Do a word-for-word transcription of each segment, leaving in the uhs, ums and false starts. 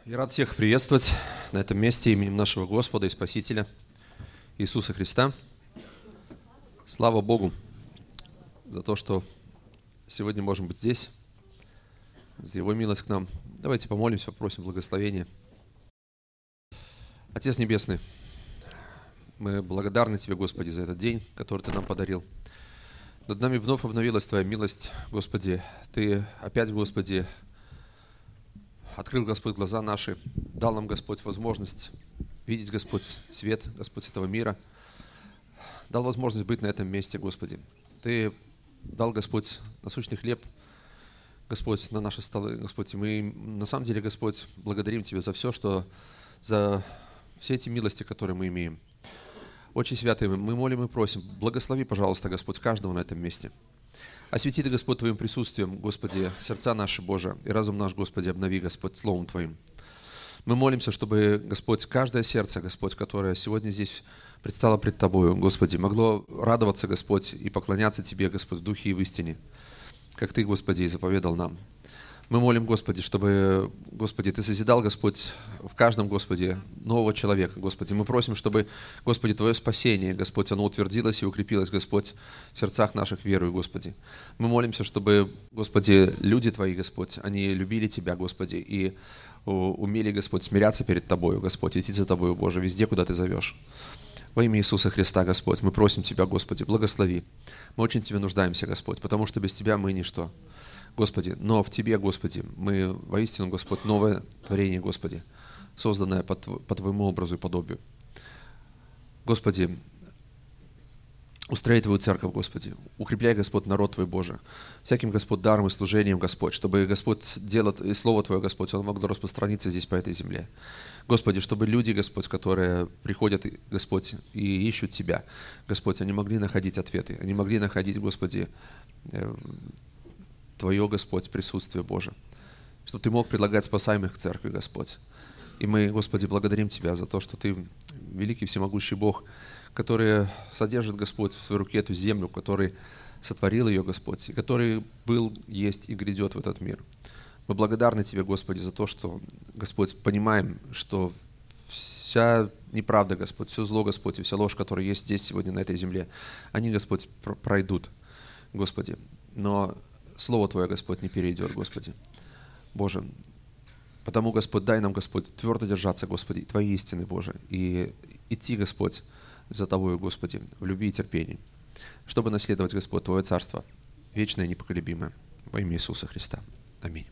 Я рад всех приветствовать на этом месте именем нашего Господа и Спасителя Иисуса Христа. Слава Богу за то, что сегодня можем быть здесь, за Его милость к нам. Давайте помолимся, попросим благословения. Отец Небесный, мы благодарны Тебе, Господи, за этот день, который Ты нам подарил. Над нами вновь обновилась Твоя милость, Господи. Ты опять, Господи, открыл, Господь, глаза наши, дал нам, Господь, возможность видеть, Господь, свет, Господь, этого мира, дал возможность быть на этом месте, Господи. Ты дал, Господь, насущный хлеб, Господь, на наши столы, Господь. И мы, на самом деле, Господь, благодарим Тебя за все, что, за все эти милости, которые мы имеем. Очень святые, мы молим и просим, благослови, пожалуйста, Господь, каждого на этом месте. Освети Ты, Господь, Твоим присутствием, Господи, сердца наши, Боже, и разум наш, Господи, обнови, Господь, Словом Твоим. Мы молимся, чтобы, Господь, каждое сердце, Господь, которое сегодня здесь предстало пред Тобою, Господи, могло радоваться, Господь, и поклоняться Тебе, Господь, в духе и в истине, как Ты, Господи, и заповедал нам. Мы молим, Господи, чтобы, Господи, Ты созидал, Господь, в каждом, Господи, нового человека, Господи. Мы просим, чтобы, Господи, Твое спасение, Господь, оно утвердилось и укрепилось, Господь, в сердцах наших верою, Господи. Мы молимся, чтобы, Господи, люди Твои, Господь, они любили Тебя, Господи, и умели, Господь, смиряться перед Тобою, Господь, идти за Тобою, Боже, везде, куда Ты зовешь. Во имя Иисуса Христа, Господь, мы просим Тебя, Господи, благослови. Мы очень Тебе нуждаемся, Господь, потому что без Тебя мы ничто. Господи, но в Тебе, Господи, мы воистину, Господь, новое творение, Господи, созданное по, по Твоему образу и подобию. Господи, устрояй Твою церковь, Господи, укрепляй, Господь, народ Твой, Боже, всяким, Господь, даром и служением, Господь, чтобы, Господь, дело и Слово Твое, Господь, оно могло распространиться здесь, по этой земле. Господи, чтобы люди, Господь, которые приходят, Господь, и ищут Тебя, Господь, они могли находить ответы, они могли находить, Господи, Твое, Господь, присутствие, Боже, чтобы Ты мог предлагать спасаемых к церкви, Господь. И мы, Господи, благодарим Тебя за то, что Ты великий всемогущий Бог, который содержит, Господь, в своей руке эту землю, который сотворил ее, Господь, и который был, есть и грядет в этот мир. Мы благодарны Тебе, Господи, за то, что, Господь, понимаем, что вся неправда, Господь, все зло, Господь, и вся ложь, которая есть здесь сегодня на этой земле, они, Господь, пройдут, Господи. Но Слово Твое, Господь, не перейдет, Господи. Боже, потому, Господь, дай нам, Господь, твердо держаться, Господи, Твоей истины, Боже, и идти, Господь, за Тобою, Господи, в любви и терпении, чтобы наследовать, Господь, Твое Царство, вечное и непоколебимое, во имя Иисуса Христа. Аминь.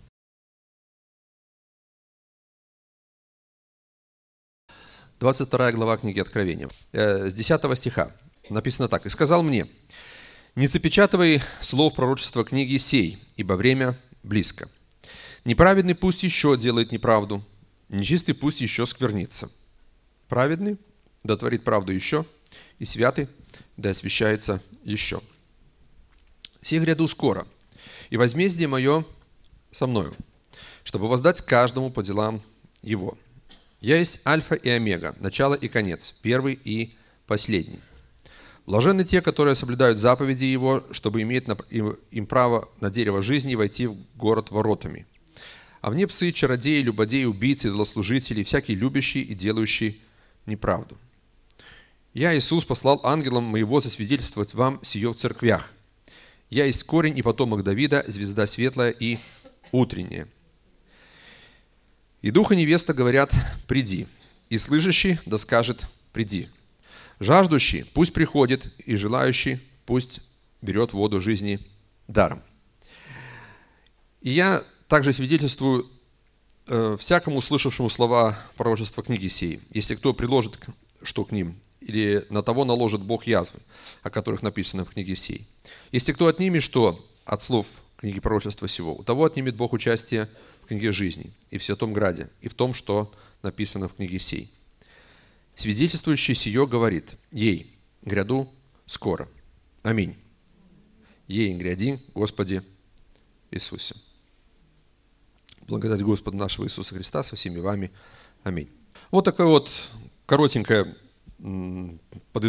двадцать вторая глава книги Откровения. С десятого стиха написано так. «И сказал мне: не запечатывай слов пророчества книги сей, ибо время близко. Неправедный пусть еще делает неправду, нечистый пусть еще сквернится. Праведный да творит правду еще, и святый да освящается еще. Сей гряду скоро, и возмездие мое со мною, чтобы воздать каждому по делам его. Я есть Альфа и Омега, начало и конец, первый и последний. Блаженны те, которые соблюдают заповеди Его, чтобы иметь им право на дерево жизни войти в город воротами. А вне псы, чародеи, любодеи, убийцы, злослужители, всякий любящий и делающий неправду. Я, Иисус, послал ангелам моего засвидетельствовать вам сие в церквях. Я есть корень и потомок Давида, звезда светлая и утренняя. И дух и невеста говорят: приди, и слышащий да скажет: приди. Жаждущий пусть приходит, и желающий пусть берет воду жизни даром. И я также свидетельствую э, всякому слышавшему слова пророчества книги сей, если кто приложит что к ним, или на того наложит Бог язвы, о которых написано в книге сей. Если кто отнимет что от слов книги пророчества сего, у того отнимет Бог участие в книге жизни, и в святом граде, и в том, что написано в книге сей. Свидетельствующий сие говорит: ей, гряду скоро. Аминь. Ей, гряди, Господи Иисусе. Благодать Господа нашего Иисуса Христа со всеми вами. Аминь. Вот такое вот коротенькое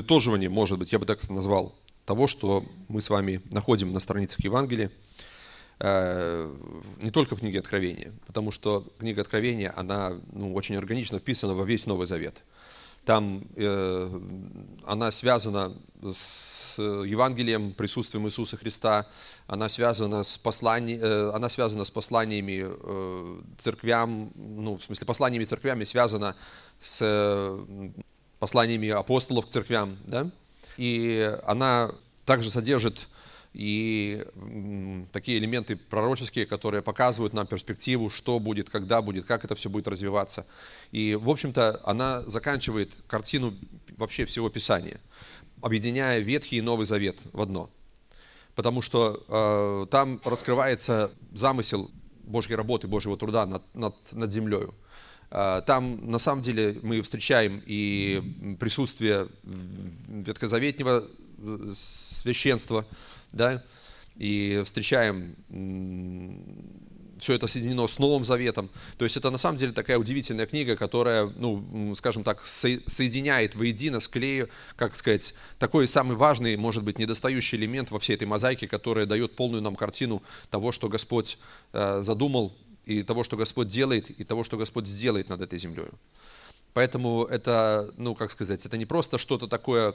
подытоживание, может быть, я бы так назвал, того, что мы с вами находим на страницах Евангелия. Не только в книге Откровения, потому что книга Откровения, она ну, очень органично вписана во весь Новый Завет. Там э, она связана с Евангелием, присутствием Иисуса Христа, она связана с, послани, э, она связана с посланиями э, церквям, ну, в смысле, посланиями церквями связана с э, посланиями апостолов к церквям, да? И она также содержит и такие элементы пророческие, которые показывают нам перспективу, что будет, когда будет, как это все будет развиваться. И, в общем-то, она заканчивает картину вообще всего Писания, объединяя Ветхий и Новый Завет в одно. Потому что э, там раскрывается замысел Божьей работы, Божьего труда над, над, над землей. Э, там, на самом деле, мы встречаем и присутствие ветхозаветнего священства, да, и встречаем, все это соединено с Новым Заветом. То есть это на самом деле такая удивительная книга, которая, ну, скажем так, соединяет воедино, склею, как сказать, такой самый важный, может быть, недостающий элемент во всей этой мозаике, которая дает полную нам картину того, что Господь задумал, и того, что Господь делает, и того, что Господь сделает над этой землей. Поэтому это, ну, как сказать, это не просто что-то такое,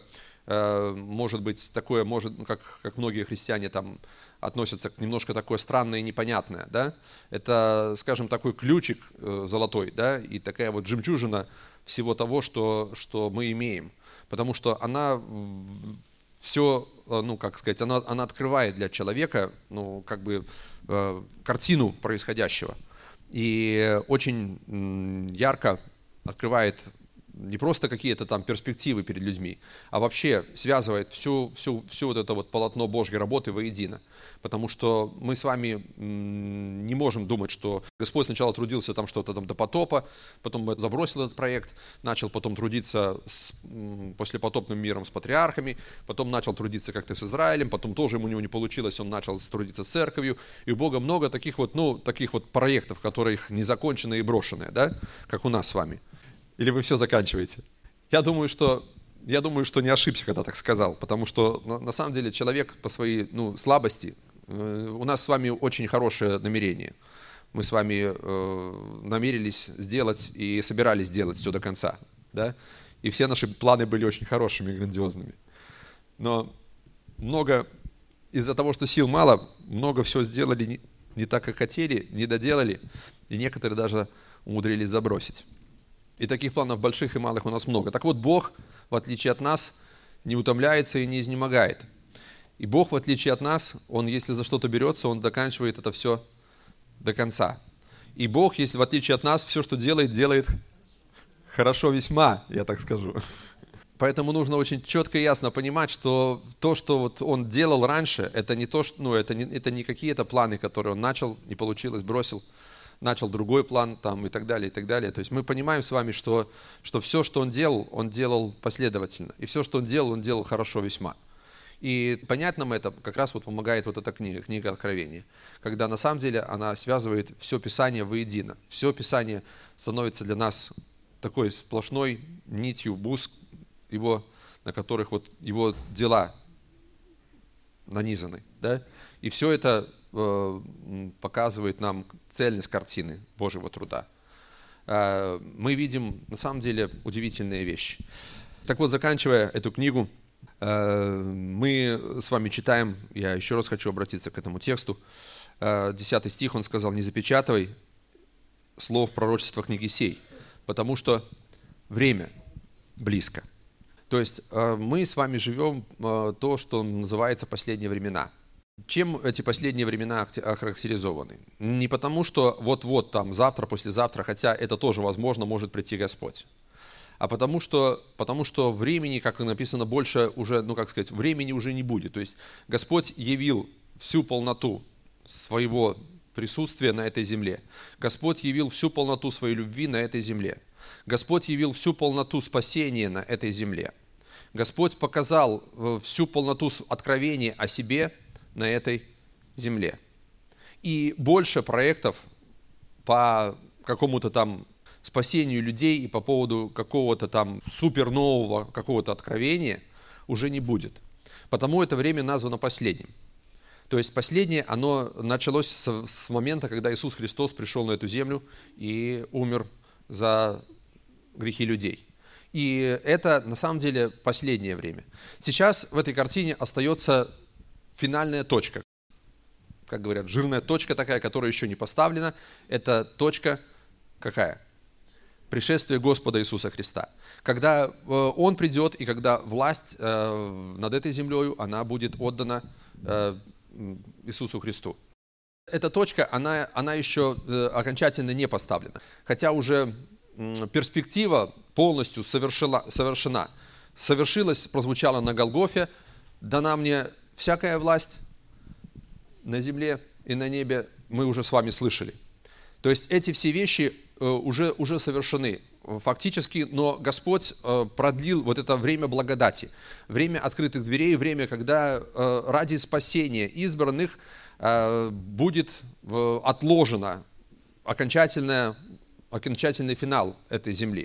может быть, такое, может, как, как многие христиане там относятся к немножко такое странное и непонятное, да? Это, скажем, такой ключик золотой, да, и такая вот жемчужина всего того, что, что мы имеем. Потому что она все, ну, как сказать, она, она открывает для человека, ну, как бы, картину происходящего. И очень ярко открывает не просто какие-то там перспективы перед людьми, а вообще связывает всю, всю, всю вот это вот полотно Божьей работы воедино. Потому что мы с вами не можем думать, что Господь сначала трудился там что-то там до потопа, потом забросил этот проект, начал потом трудиться с послепотопным миром, с патриархами, потом начал трудиться как-то с Израилем, потом тоже ему не получилось, он начал трудиться с церковью. И у Бога много таких вот, ну, таких вот проектов, которые незаконченные и брошенные, да, как у нас с вами. Или вы все заканчиваете? Я думаю, что, я думаю, что не ошибся, когда так сказал, потому что на, на самом деле человек по своей ну, слабости, э, у нас с вами очень хорошее намерение. Мы с вами э, намерились сделать и собирались сделать все до конца. Да? И все наши планы были очень хорошими и грандиозными. Но много, из-за того, что сил мало, много всего сделали не, не так, как хотели, не доделали, и некоторые даже умудрились забросить. И таких планов больших и малых у нас много. Так вот, Бог, в отличие от нас, не утомляется и не изнемогает. И Бог, в отличие от нас, Он, если за что-то берется, Он заканчивает это все до конца. И Бог, если в отличие от нас, все, что делает, делает хорошо весьма, я так скажу. Поэтому нужно очень четко и ясно понимать, что то, что вот Он делал раньше, это не то, что, ну, это не, это не какие-то планы, которые Он начал, не получилось, бросил. Начал другой план там, и так далее, и так далее. То есть мы понимаем с вами, что, что все, что он делал, он делал последовательно. И все, что он делал, он делал хорошо весьма. И понять нам это как раз вот помогает вот эта книга, книга Откровения. Когда на самом деле она связывает все Писание воедино. Все Писание становится для нас такой сплошной нитью, бус, его, на которых вот его дела нанизаны. Да? И все это показывает нам цельность картины Божьего труда. Мы видим, на самом деле, удивительные вещи. Так вот, заканчивая эту книгу, мы с вами читаем, я еще раз хочу обратиться к этому тексту, десятый стих, он сказал: «Не запечатывай слов пророчества книги сей, потому что время близко». То есть мы с вами живем то, что называется последние времена. Чем эти последние времена охарактеризованы? Не потому, что вот-вот там завтра, послезавтра, хотя это тоже возможно, может прийти Господь. А потому что, потому что времени, как написано, больше уже, ну как сказать, времени уже не будет. То есть Господь явил всю полноту своего присутствия на этой земле. Господь явил всю полноту своей любви на этой земле. Господь явил всю полноту спасения на этой земле. Господь показал всю полноту откровения о себе на этой земле. И больше проектов по какому-то там спасению людей и по поводу какого-то там супернового какого-то откровения уже не будет. Потому это время названо последним. То есть последнее, оно началось с, с момента, когда Иисус Христос пришел на эту землю и умер за грехи людей. И это на самом деле последнее время. Сейчас в этой картине остается финальная точка. Как говорят, жирная точка такая, которая еще не поставлена. Это точка какая? Пришествие Господа Иисуса Христа. Когда Он придет, и когда власть над этой землей, она будет отдана Иисусу Христу. Эта точка, она, она еще окончательно не поставлена. Хотя уже перспектива полностью совершила, совершена. Совершилась, прозвучала на Голгофе: «Дана мне всякая власть на земле и на небе», мы уже с вами слышали. То есть эти все вещи уже, уже совершены фактически, но Господь продлил вот это время благодати, время открытых дверей, время, когда ради спасения избранных будет отложено окончательное окончательный финал этой земли.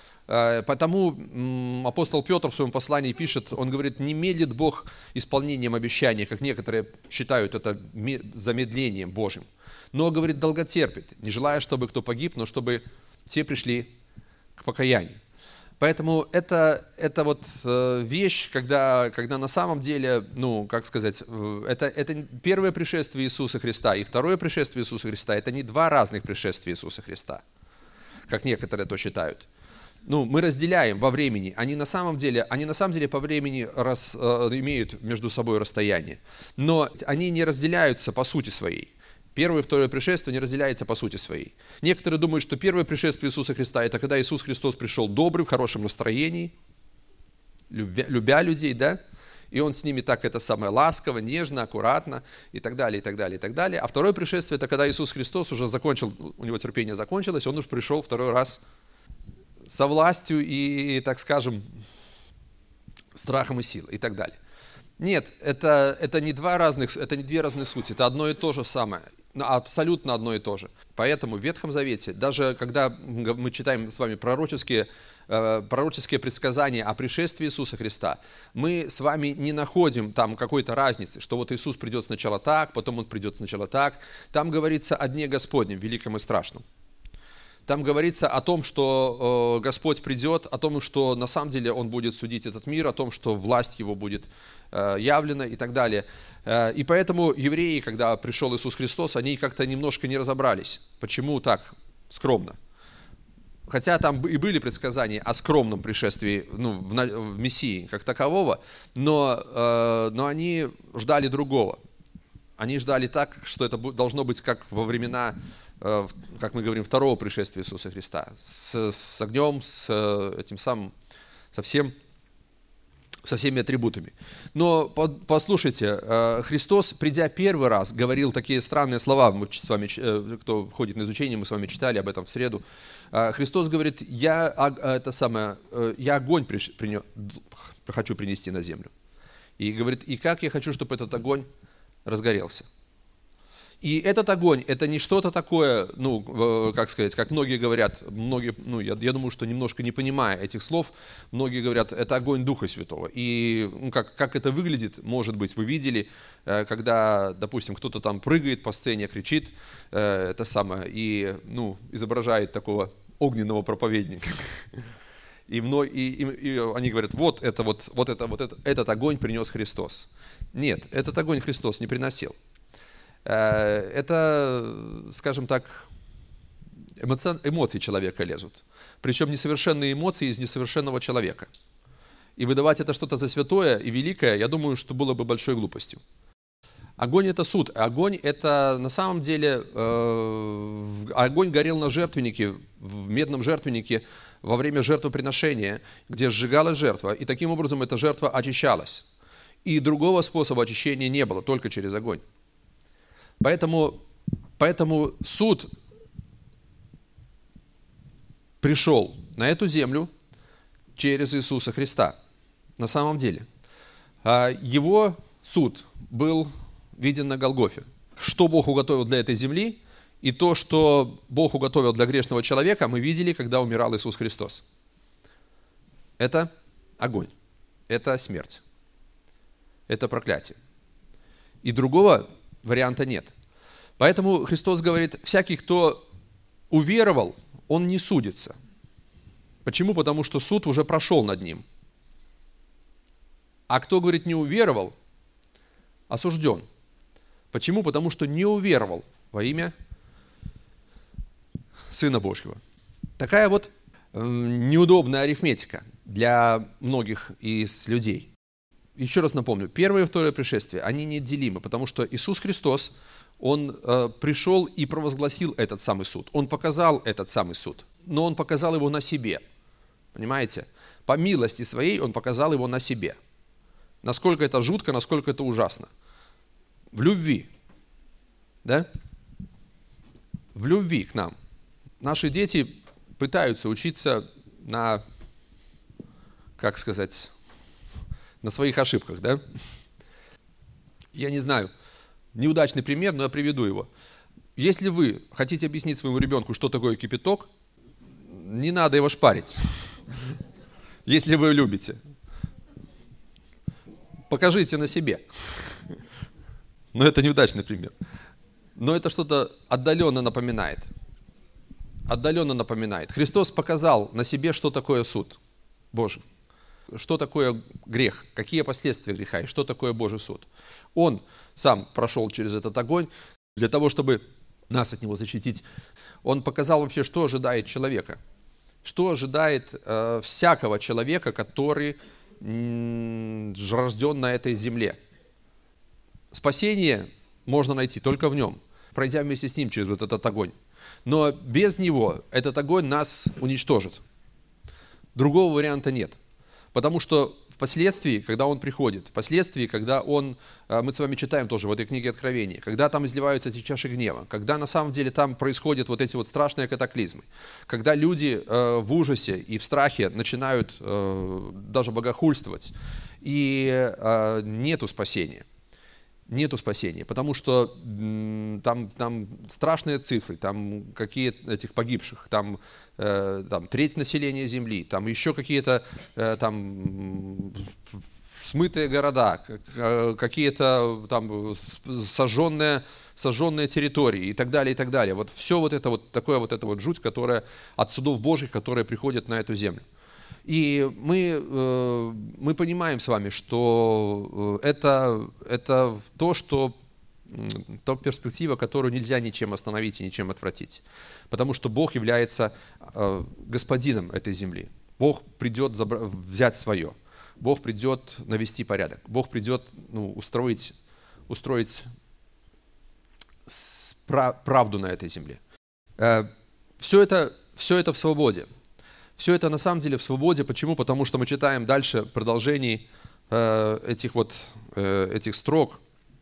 Потому апостол Петр в своем послании пишет, он говорит: не медлит Бог исполнением обещания, как некоторые считают это замедлением Божьим, но, говорит, долготерпит, не желая, чтобы кто погиб, но чтобы все пришли к покаянию. Поэтому это, это вот вещь, когда, когда на самом деле, ну, как сказать, это, это первое пришествие Иисуса Христа и второе пришествие Иисуса Христа, это не два разных пришествия Иисуса Христа, как некоторые то считают. Ну, мы разделяем во времени. Они на самом деле, они на самом деле по времени рас, э, имеют между собой расстояние. Но они не разделяются по сути своей. Первое и второе пришествие не разделяется по сути своей. Некоторые думают, что первое пришествие Иисуса Христа – это когда Иисус Христос пришел добрый, в хорошем настроении, любя, любя людей, да? И Он с ними так это самое ласково, нежно, аккуратно и так далее, и так далее, и так далее. А второе пришествие – это когда Иисус Христос уже закончил, у Него терпение закончилось, Он уж пришел второй раз со властью и, так скажем, страхом и силой и так далее. Нет, это, это, не два разных, это не две разные сути, это одно и то же самое, абсолютно одно и то же. Поэтому в Ветхом Завете, даже когда мы читаем с вами пророческие, э, пророческие предсказания о пришествии Иисуса Христа, мы с вами не находим там какой-то разницы, что вот Иисус придет сначала так, потом Он придет сначала так. Там говорится о Дне Господнем, великом и страшном. Там говорится о том, что э, Господь придет, о том, что на самом деле Он будет судить этот мир, о том, что власть Его будет э, явлена и так далее. Э, и поэтому евреи, когда пришел Иисус Христос, они как-то немножко не разобрались. Почему так скромно? Хотя там и были предсказания о скромном пришествии, ну, в, в Мессии как такового, но, э, но они ждали другого. Они ждали так, что это должно быть как во времена, как мы говорим, второго пришествия Иисуса Христа, с, с огнем, с этим самым, со, всем, со всеми атрибутами. Но послушайте, Христос, придя первый раз, говорил такие странные слова, мы с вами, кто ходит на изучение, мы с вами читали об этом в среду. Христос говорит: я, это самое, я огонь принес, хочу принести на землю. И говорит: и как я хочу, чтобы этот огонь разгорелся. И этот огонь, это не что-то такое, ну, как сказать, как многие говорят, многие, ну, я, я думаю, что немножко не понимая этих слов, многие говорят, это огонь Духа Святого. И ну, как, как это выглядит, может быть, вы видели, когда, допустим, кто-то там прыгает по сцене, кричит, это самое, и, ну, изображает такого огненного проповедника. И, мной, и, и, и они говорят: вот, это, вот, вот, это, вот это, этот огонь принес Христос. Нет, этот огонь Христос не приносил. Это, скажем так, эмоци... эмоции человека лезут. Причем несовершенные эмоции из несовершенного человека. И выдавать это что-то за святое и великое, я думаю, что было бы большой глупостью. Огонь – это суд. Огонь – это на самом деле… Э, огонь горел на жертвеннике, в медном жертвеннике во время жертвоприношения, где сжигалась жертва, и таким образом эта жертва очищалась. И другого способа очищения не было, только через огонь. Поэтому, поэтому суд пришел на эту землю через Иисуса Христа. На самом деле. Его суд был виден на Голгофе. Что Бог уготовил для этой земли, и то, что Бог уготовил для грешного человека, мы видели, когда умирал Иисус Христос. Это огонь, это смерть, это проклятие. И другого варианта нет. Поэтому Христос говорит, всякий, кто уверовал, он не судится. Почему? Потому что суд уже прошел над ним. А кто, говорит, не уверовал, осужден. Почему? Потому что не уверовал во имя Сына Божьего. Такая вот э, неудобная арифметика для многих из людей. Еще раз напомню, первое и второе пришествие, они неделимы, потому что Иисус Христос, Он э, пришел и провозгласил этот самый суд. Он показал этот самый суд, но Он показал его на себе. Понимаете? По милости своей Он показал его на себе. Насколько это жутко, насколько это ужасно. В любви. Да? В любви к нам. Наши дети пытаются учиться на, как сказать, на своих ошибках, да? Я не знаю, неудачный пример, но я приведу его. Если вы хотите объяснить своему ребенку, что такое кипяток, не надо его шпарить, если вы любите. Покажите на себе. Но это неудачный пример. Но это что-то отдаленно напоминает. Отдаленно напоминает. Христос показал на себе, что такое суд Божий. Что такое грех, какие последствия греха и что такое Божий суд. Он сам прошел через этот огонь для того, чтобы нас от него защитить. Он показал вообще, что ожидает человека. Что ожидает э, всякого человека, который м- рожден на этой земле. Спасение можно найти только в нем, пройдя вместе с ним через вот этот огонь. Но без него этот огонь нас уничтожит. Другого варианта нет. Потому что впоследствии, когда он приходит, впоследствии, когда он, мы с вами читаем тоже в этой книге Откровения, когда там изливаются эти чаши гнева, когда на самом деле там происходят вот эти вот страшные катаклизмы, когда люди в ужасе и в страхе начинают даже богохульствовать, и нету спасения. Нету спасения, потому что там, там страшные цифры, там какие этих погибших, там, э, там треть населения Земли, там еще какие-то э, там смытые города, какие-то там сожженные, сожженные территории и так далее, и так далее. Вот все вот это вот такое вот это вот жуть, которая от судов Божьих, которая приходит на эту землю. И мы, мы понимаем с вами, что это, это то, что, та перспектива, которую нельзя ничем остановить и ничем отвратить. Потому что Бог является господином этой земли. Бог придет забра- взять свое. Бог придет навести порядок. Бог придет ну, устроить, устроить правду на этой земле. Все это, все это в свободе. Все это на самом деле в свободе. Почему? Потому что мы читаем дальше в продолжении э, этих вот э, этих строк.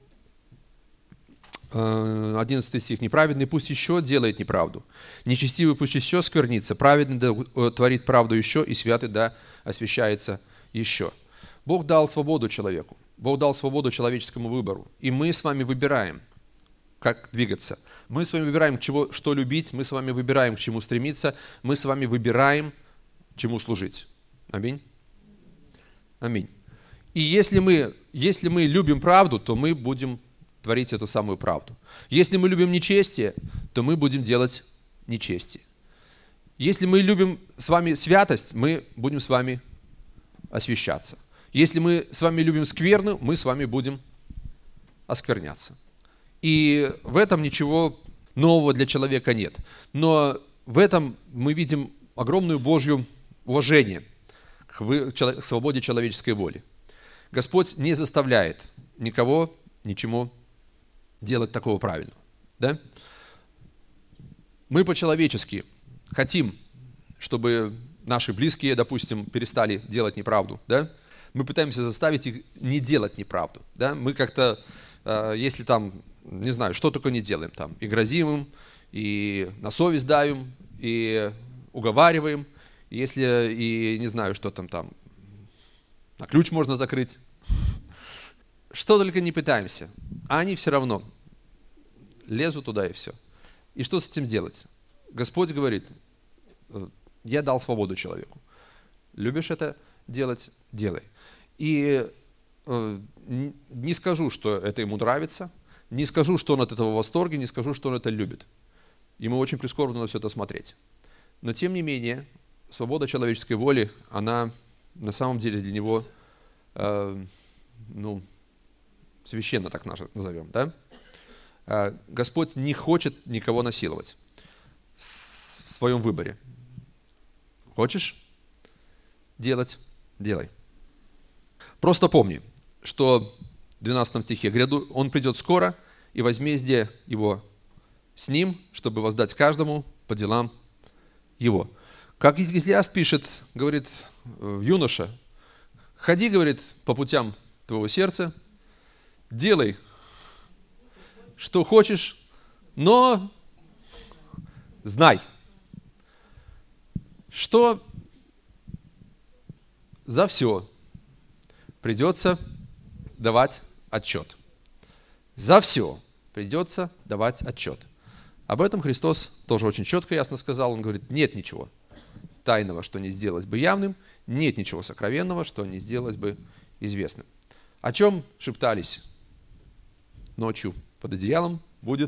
одиннадцатый стих. «Неправедный пусть еще делает неправду, нечестивый пусть еще сквернится, праведный да творит правду еще, и святый да освящается еще». Бог дал свободу человеку. Бог дал свободу человеческому выбору. И мы с вами выбираем, как двигаться. Мы с вами выбираем, чего, что любить, мы с вами выбираем, к чему стремиться, мы с вами выбираем, чему служить. Аминь. Аминь. И если мы, если мы любим правду, то мы будем творить эту самую правду. Если мы любим нечестие, то мы будем делать нечестие. Если мы любим с вами святость, мы будем с вами освящаться. Если мы с вами любим скверну, мы с вами будем оскверняться. И в этом ничего нового для человека нет. Но в этом мы видим огромную Божью уважение к, вы, к свободе человеческой воли. Господь не заставляет никого ничему делать такого правильного. Да? Мы по-человечески хотим, чтобы наши близкие, допустим, перестали делать неправду. Да? Мы пытаемся заставить их не делать неправду. Да? Мы как-то, если там, не знаю, что только не делаем, там, и грозим им, и на совесть давим, и уговариваем, если, и не знаю, что там, там, на ключ можно закрыть. Что только не пытаемся, а они все равно лезут туда и все. И что с этим делать? Господь говорит, я дал свободу человеку. Любишь это делать? Делай. И э, не скажу, что это ему нравится, не скажу, что он от этого в восторге, не скажу, что он это любит. Ему очень прискорбно на все это смотреть. Но тем не менее, свобода человеческой воли, она на самом деле для него, э, ну, священно, так назовем, да? Э, Господь не хочет никого насиловать в своем выборе. Хочешь делать? Делай. Просто помни, что в двенадцатом стихе, гряду, он придет скоро, и возмездие его с ним, чтобы воздать каждому по делам его. Как Екклесиаст пишет, говорит, юноша, ходи, говорит, по путям твоего сердца, делай, что хочешь, но знай, что за все придется давать отчет. За все придется давать отчет. Об этом Христос тоже очень четко и ясно сказал. Он говорит, нет ничего тайного, что не сделалось бы явным, нет ничего сокровенного, что не сделалось бы известным. О чем шептались ночью под одеялом, будет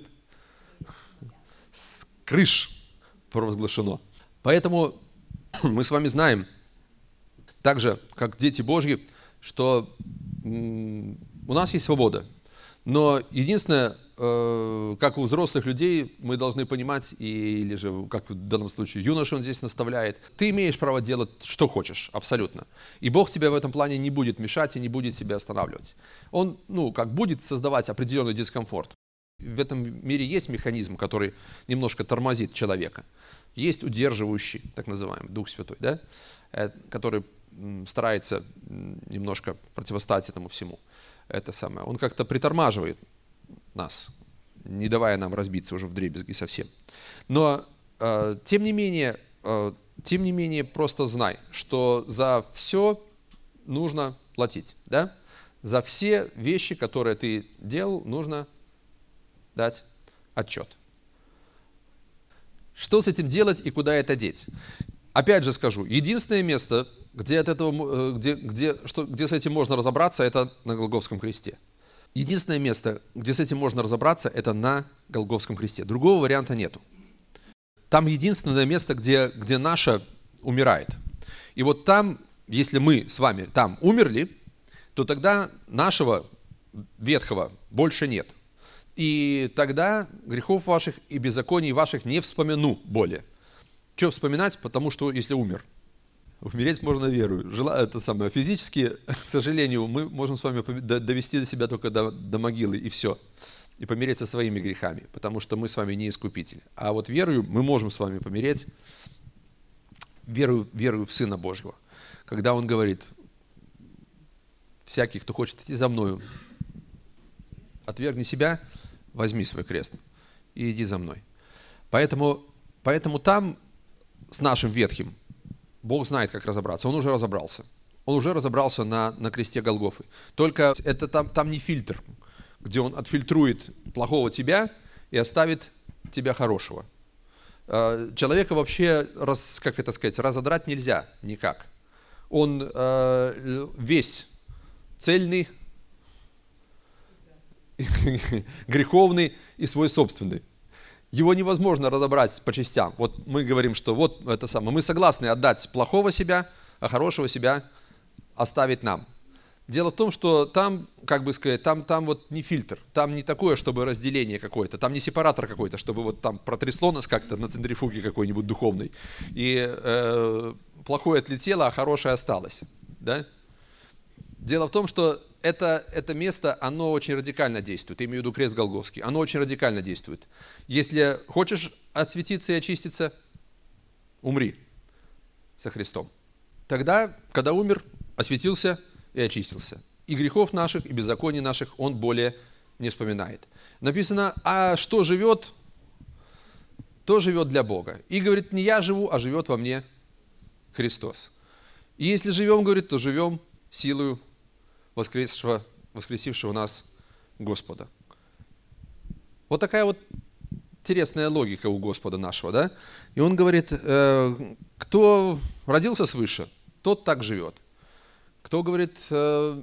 с крыш провозглашено. Поэтому мы с вами знаем, так же, как дети Божьи, что у нас есть свобода. Но единственное, как у взрослых людей, мы должны понимать, или же, как в данном случае юноша он здесь наставляет, ты имеешь право делать, что хочешь, абсолютно. И Бог тебя в этом плане не будет мешать и не будет тебя останавливать. Он, ну, как будет создавать определенный дискомфорт. В этом мире есть механизм, который немножко тормозит человека. Есть удерживающий, так называемый, Дух Святой, да? Который старается немножко противостоять этому всему. Это самое. Он как-то притормаживает нас, не давая нам разбиться уже вдребезги совсем. Но, э, тем не менее, э, тем не менее, просто знай, что за все нужно платить. Да? За все вещи, которые ты делал, нужно дать отчет. Что с этим делать и куда это деть? Опять же скажу, единственное место, где, от этого, где, где, что, где с этим можно разобраться, это на Голгофском кресте. Единственное место, где с этим можно разобраться, это на Голгофском кресте. Другого варианта нету. Там единственное место, где, где наше умирает. И вот там, если мы с вами там умерли, то тогда нашего ветхого больше нет. И тогда грехов ваших и беззаконий ваших не вспомяну более. Что вспоминать? Потому что если умер. Умереть можно верою. Жела... Это самое. Физически, к сожалению, мы можем с вами довести до себя только до, до могилы, и все. И помереть со своими грехами, потому что мы с вами не искупители. А вот верою мы можем с вами помереть, верою, верою в Сына Божьего. Когда Он говорит, всякий, кто хочет идти за мною, отвергни себя, возьми свой крест и иди за мной. Поэтому, поэтому там с нашим ветхим Бог знает, как разобраться. Он уже разобрался. Он уже разобрался на, на кресте Голгофы. Только это там, там не фильтр, где Он отфильтрует плохого тебя и оставит тебя хорошего. Человека вообще, раз, как это сказать, разодрать нельзя никак. Он весь цельный, греховный и свой собственный. Его невозможно разобрать по частям. Вот мы говорим, что вот это самое. Мы согласны отдать плохого себя, а хорошего себя оставить нам. Дело в том, что там, как бы сказать, там, там вот не фильтр, там не такое, чтобы разделение какое-то, там не сепаратор какой-то, чтобы вот там протрясло нас как-то на центрифуге какой-нибудь духовной, и э, плохое отлетело, а хорошее осталось. Да? Дело в том, что это, это место, оно очень радикально действует. Я имею в виду крест Голгофский. Оно очень радикально действует. Если хочешь осветиться и очиститься, умри со Христом. Тогда, когда умер, осветился и очистился. И грехов наших, и беззаконий наших он более не вспоминает. Написано, а что живет, то живет для Бога. И говорит, не я живу, а живет во мне Христос. И если живем, говорит, то живем силою воскресшего, воскресившего нас Господа. Вот такая вот интересная логика у Господа нашего, да? И он говорит, э, кто родился свыше, тот так живет. Кто, говорит, э,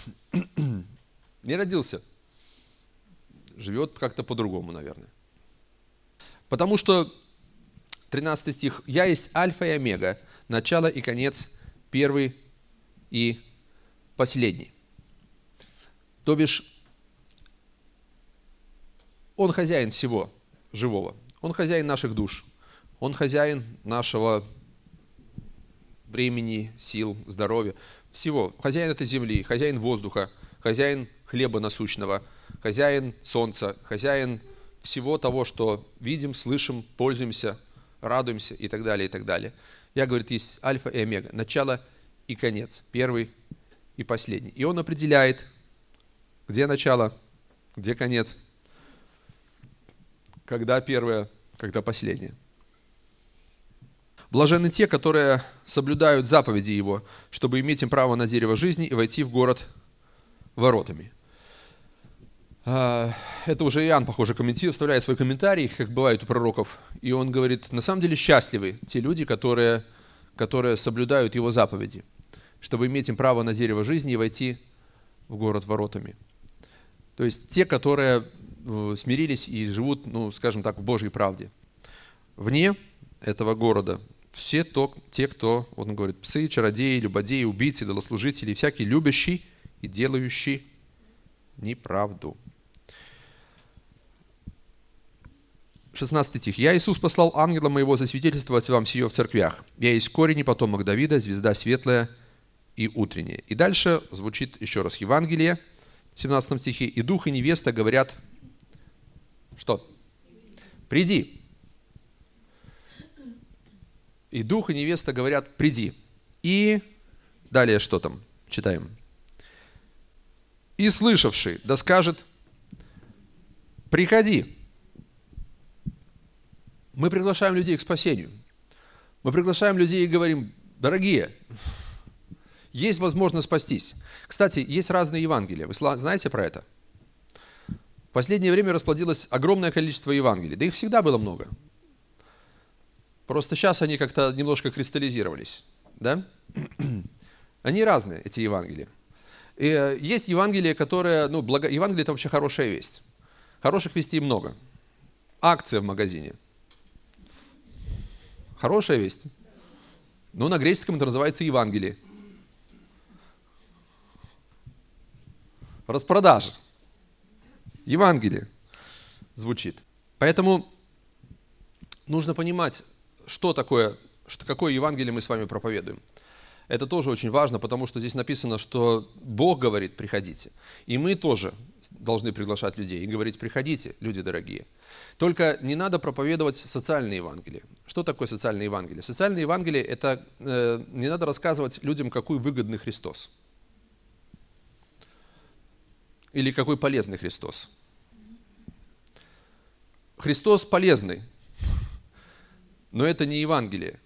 не родился, живет как-то по-другому, наверное. Потому что, тринадцатый стих, «Я есть Альфа и Омега, начало и конец, первый и последний». То бишь, Он хозяин всего живого. Он хозяин наших душ. Он хозяин нашего времени, сил, здоровья, всего. Хозяин этой земли, хозяин воздуха, хозяин хлеба насущного, хозяин солнца, хозяин всего того, что видим, слышим, пользуемся, радуемся и так далее, и так далее. Я, говорит, есть альфа и омега, начало и конец, первый и последний. И он определяет, где начало, где конец, когда первое, когда последнее. Блаженны те, которые соблюдают заповеди Его, чтобы иметь им право на дерево жизни и войти в город воротами. Это уже Иоанн, похоже, комментирует, вставляет свой комментарий, как бывает у пророков. И он говорит, на самом деле счастливы те люди, которые, которые соблюдают Его заповеди, чтобы иметь им право на дерево жизни и войти в город воротами. То есть те, которые смирились и живут, ну, скажем так, в Божьей правде. Вне этого города все то, те, кто, он говорит, псы, чародеи, любодеи, убийцы, идолослужители, всякий любящий и делающий неправду. шестнадцатый стих. «Я, Иисус, послал ангела моего засвидетельствовать вам сие в церквях. Я есть корень и потомок Давида, звезда светлая и утренняя». И дальше звучит еще раз Евангелие в семнадцатом стихе. «И дух и невеста говорят...» Что? «Приди». И дух и невеста говорят, приди. И далее что там? Читаем. И слышавший, да скажет, приходи. Мы приглашаем людей к спасению. Мы приглашаем людей и говорим, дорогие, есть возможность спастись. Кстати, есть разные Евангелия. Вы знаете про это? В последнее время расплодилось огромное количество Евангелий. Да их всегда было много. Просто сейчас они как-то немножко кристаллизировались. Да? Они разные, эти Евангелия. И есть Евангелие, которое... Ну, благо... Евангелие – это вообще хорошая весть. Хороших вестей много. Акция в магазине. Хорошая весть. Ну, на греческом это называется Евангелие. Распродажа. Евангелие звучит. Поэтому нужно понимать, что такое, что, какое Евангелие мы с вами проповедуем. Это тоже очень важно, потому что здесь написано, что Бог говорит, приходите. И мы тоже должны приглашать людей и говорить, приходите, люди дорогие. Только не надо проповедовать социальные Евангелия. Что такое социальное Евангелие? Социальное Евангелие – это э, не надо рассказывать людям, какой выгодный Христос. Или какой полезный Христос. Христос полезный. Но это не Евангелие.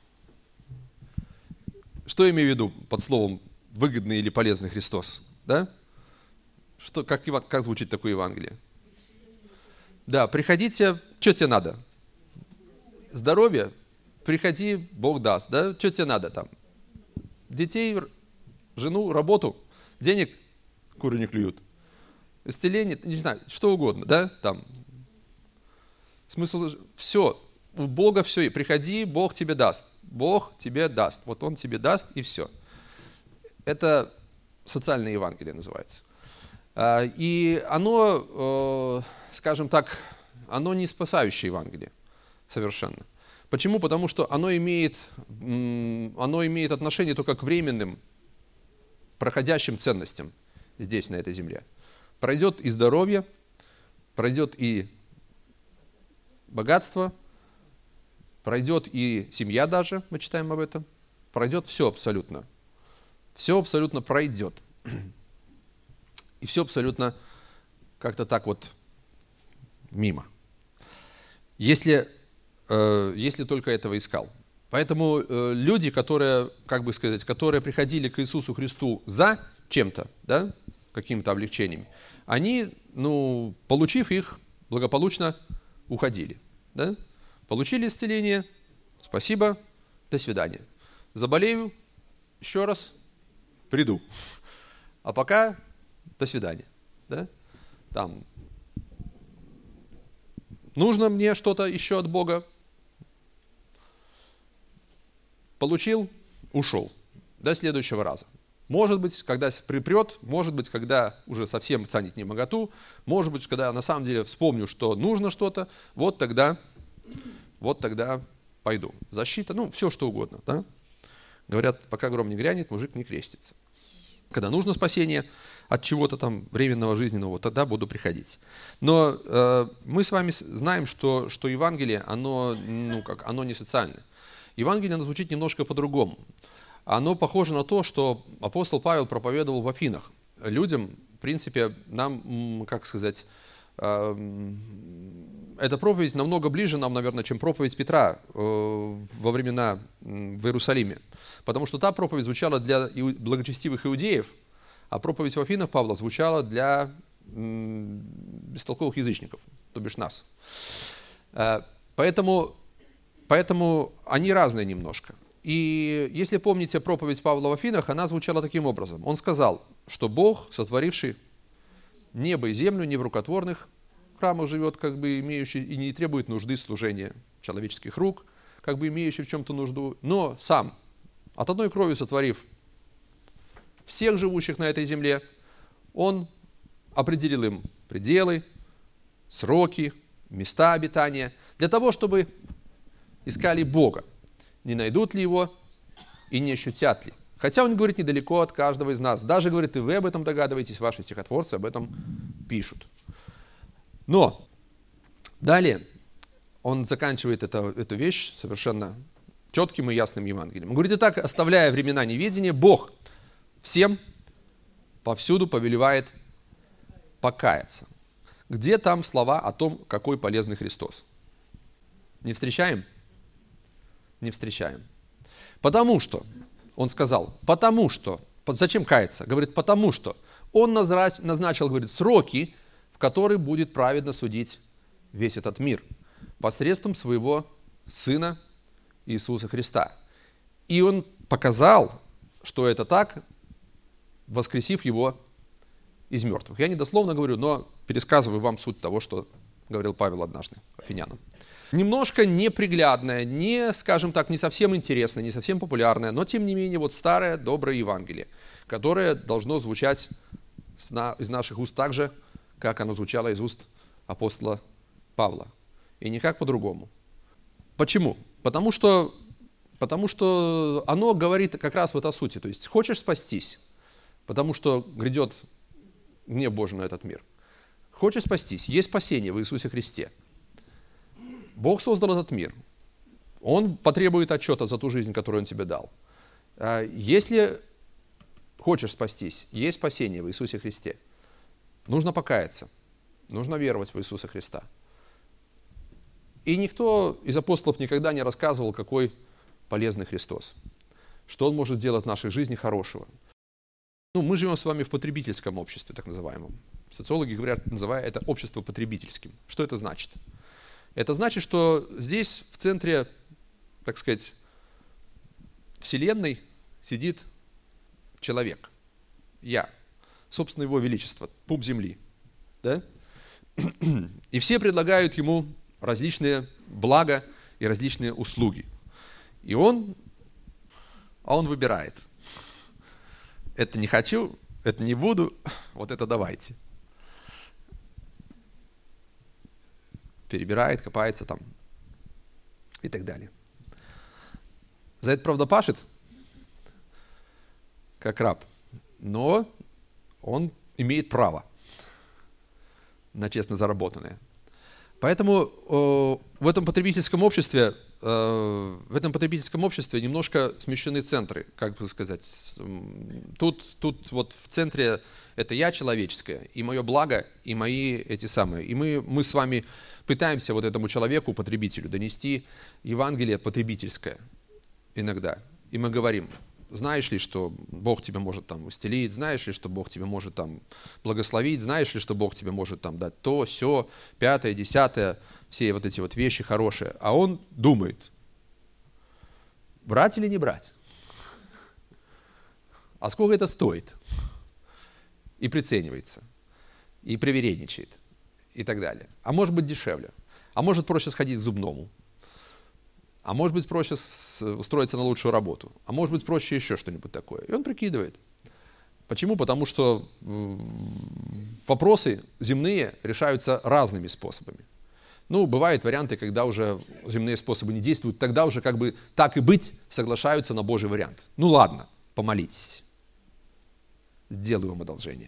Что я имею в виду под словом «выгодный» или «полезный Христос»? Да? Что, как, как звучит такое Евангелие? Да, приходите, что тебе надо? Здоровье? Приходи, Бог даст. Да? Что тебе надо там? Детей, жену, работу, денег куры не клюют. Исцеление, не знаю, что угодно. Да? Там. Смысл, все. У Бога все, и приходи, Бог тебе даст. Бог тебе даст. Вот Он тебе даст, и все. Это социальное Евангелие называется. И оно, скажем так, оно не спасающее Евангелие совершенно. Почему? Потому что оно имеет, оно имеет отношение только к временным, проходящим ценностям здесь, на этой земле. Пройдет и здоровье, пройдет и богатство, пройдет и семья даже, мы читаем об этом. Пройдет все абсолютно. Все абсолютно пройдет. И все абсолютно как-то так вот мимо. Если, э, если только этого искал. Поэтому э, люди, которые, как бы сказать, которые приходили к Иисусу Христу за чем-то, да, какими-то облегчениями, они, ну, получив их, благополучно уходили. Да? Получили исцеление, спасибо, до свидания. Заболею, еще раз, приду. А пока до свидания. Да? Там. Нужно мне что-то еще от Бога? Получил, ушел. До следующего раза. Может быть, когда припрет, может быть, когда уже совсем станет немоготу, может быть, когда я на самом деле вспомню, что нужно что-то, вот тогда, вот тогда пойду. Защита, ну, все что угодно. Да? Говорят, пока гром не грянет, мужик не крестится. Когда нужно спасение от чего-то там временного, жизненного, тогда буду приходить. Но э, мы с вами знаем, что, что Евангелие, оно, ну, как, оно не социальное. Евангелие, оно звучит немножко по-другому. Оно похоже на то, что апостол Павел проповедовал в Афинах. Людям, в принципе, нам, как сказать, э, эта проповедь намного ближе нам, наверное, чем проповедь Петра э, во времена в Иерусалиме. Потому что та проповедь звучала для благочестивых иудеев, а проповедь в Афинах Павла звучала для м, бестолковых язычников, то бишь нас. Э, поэтому, поэтому они разные немножко. И если помните проповедь Павла в Афинах, она звучала таким образом. Он сказал, что Бог, сотворивший небо и землю, не в рукотворных храмах живет, как бы имеющий, и не требует нужды служения человеческих рук, как бы имеющий в чем-то нужду, но сам, от одной крови сотворив всех живущих на этой земле, Он определил им пределы, сроки, места обитания, для того, чтобы искали Бога. Не найдут ли Его и не ощутят ли. Хотя Он говорит недалеко от каждого из нас. Даже, говорит, и вы об этом догадываетесь, ваши стихотворцы об этом пишут. Но далее он заканчивает это, эту вещь совершенно четким и ясным Евангелием. Он говорит, и так, оставляя времена неведения, Бог всем повсюду повелевает покаяться. Где там слова о том, какой полезный Христос? Не встречаем? Не встречаем. Потому что, он сказал, потому что, зачем каяться? Говорит, потому что он назначил, говорит, сроки, в которые будет праведно судить весь этот мир посредством своего Сына Иисуса Христа. И он показал, что это так, воскресив его из мертвых. Я не дословно говорю, но пересказываю вам суть того, что говорил Павел однажды афинянам. Немножко неприглядное, не, скажем так, не совсем интересное, не совсем популярное, но тем не менее вот старое доброе Евангелие, которое должно звучать из наших уст так же, как оно звучало из уст апостола Павла. И никак по-другому. Почему? Потому что, потому что оно говорит как раз вот о сути. То есть хочешь спастись, потому что грядет гнев Божий на этот мир. Хочешь спастись, есть спасение в Иисусе Христе. Бог создал этот мир. Он потребует отчета за ту жизнь, которую Он тебе дал. Если хочешь спастись, есть спасение в Иисусе Христе. Нужно покаяться. Нужно веровать в Иисуса Христа. И никто из апостолов никогда не рассказывал, какой полезный Христос. Что Он может делать в нашей жизни хорошего. Ну, мы живем с вами в потребительском обществе, так называемом. Социологи говорят, называя это общество потребительским. Что это значит? Это значит, что здесь в центре, так сказать, вселенной сидит человек. Я. Собственно, его величество. Пуп земли. Да? И все предлагают ему различные блага и различные услуги. И он, а он выбирает. Это не хочу, это не буду, вот это давайте. Перебирает, копается там и так далее. За это, правда, пашет, как раб, но он имеет право на честно заработанное. Поэтому э, в этом потребительском обществе, э, в этом потребительском обществе немножко смещены центры, как бы сказать. Тут, тут вот в центре это я человеческое, и мое благо, и мои эти самые. И мы, мы с вами пытаемся вот этому человеку, потребителю, донести Евангелие потребительское иногда. И мы говорим, знаешь ли, что Бог тебя может там исцелить, знаешь ли, что Бог тебя может там благословить, знаешь ли, что Бог тебе может там дать то, сё, пятое, десятое, все вот эти вот вещи хорошие. А он думает, брать или не брать? а сколько это стоит? И приценивается, и привередничает, и так далее. А может быть дешевле, а может проще сходить к зубному, а может быть проще устроиться на лучшую работу, а может быть проще еще что-нибудь такое. И он прикидывает. Почему? Потому что вопросы земные решаются разными способами. Ну, бывают варианты, когда уже земные способы не действуют, тогда уже как бы так и быть соглашаются на Божий вариант. Ну ладно, помолитесь. Сделаю вам одолжение.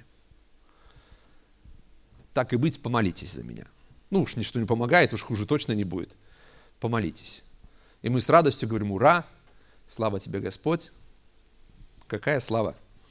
Так и быть, помолитесь за меня. Ну уж ничто не помогает, уж хуже точно не будет. Помолитесь. И мы с радостью говорим: ура, слава тебе, Господь. Какая слава?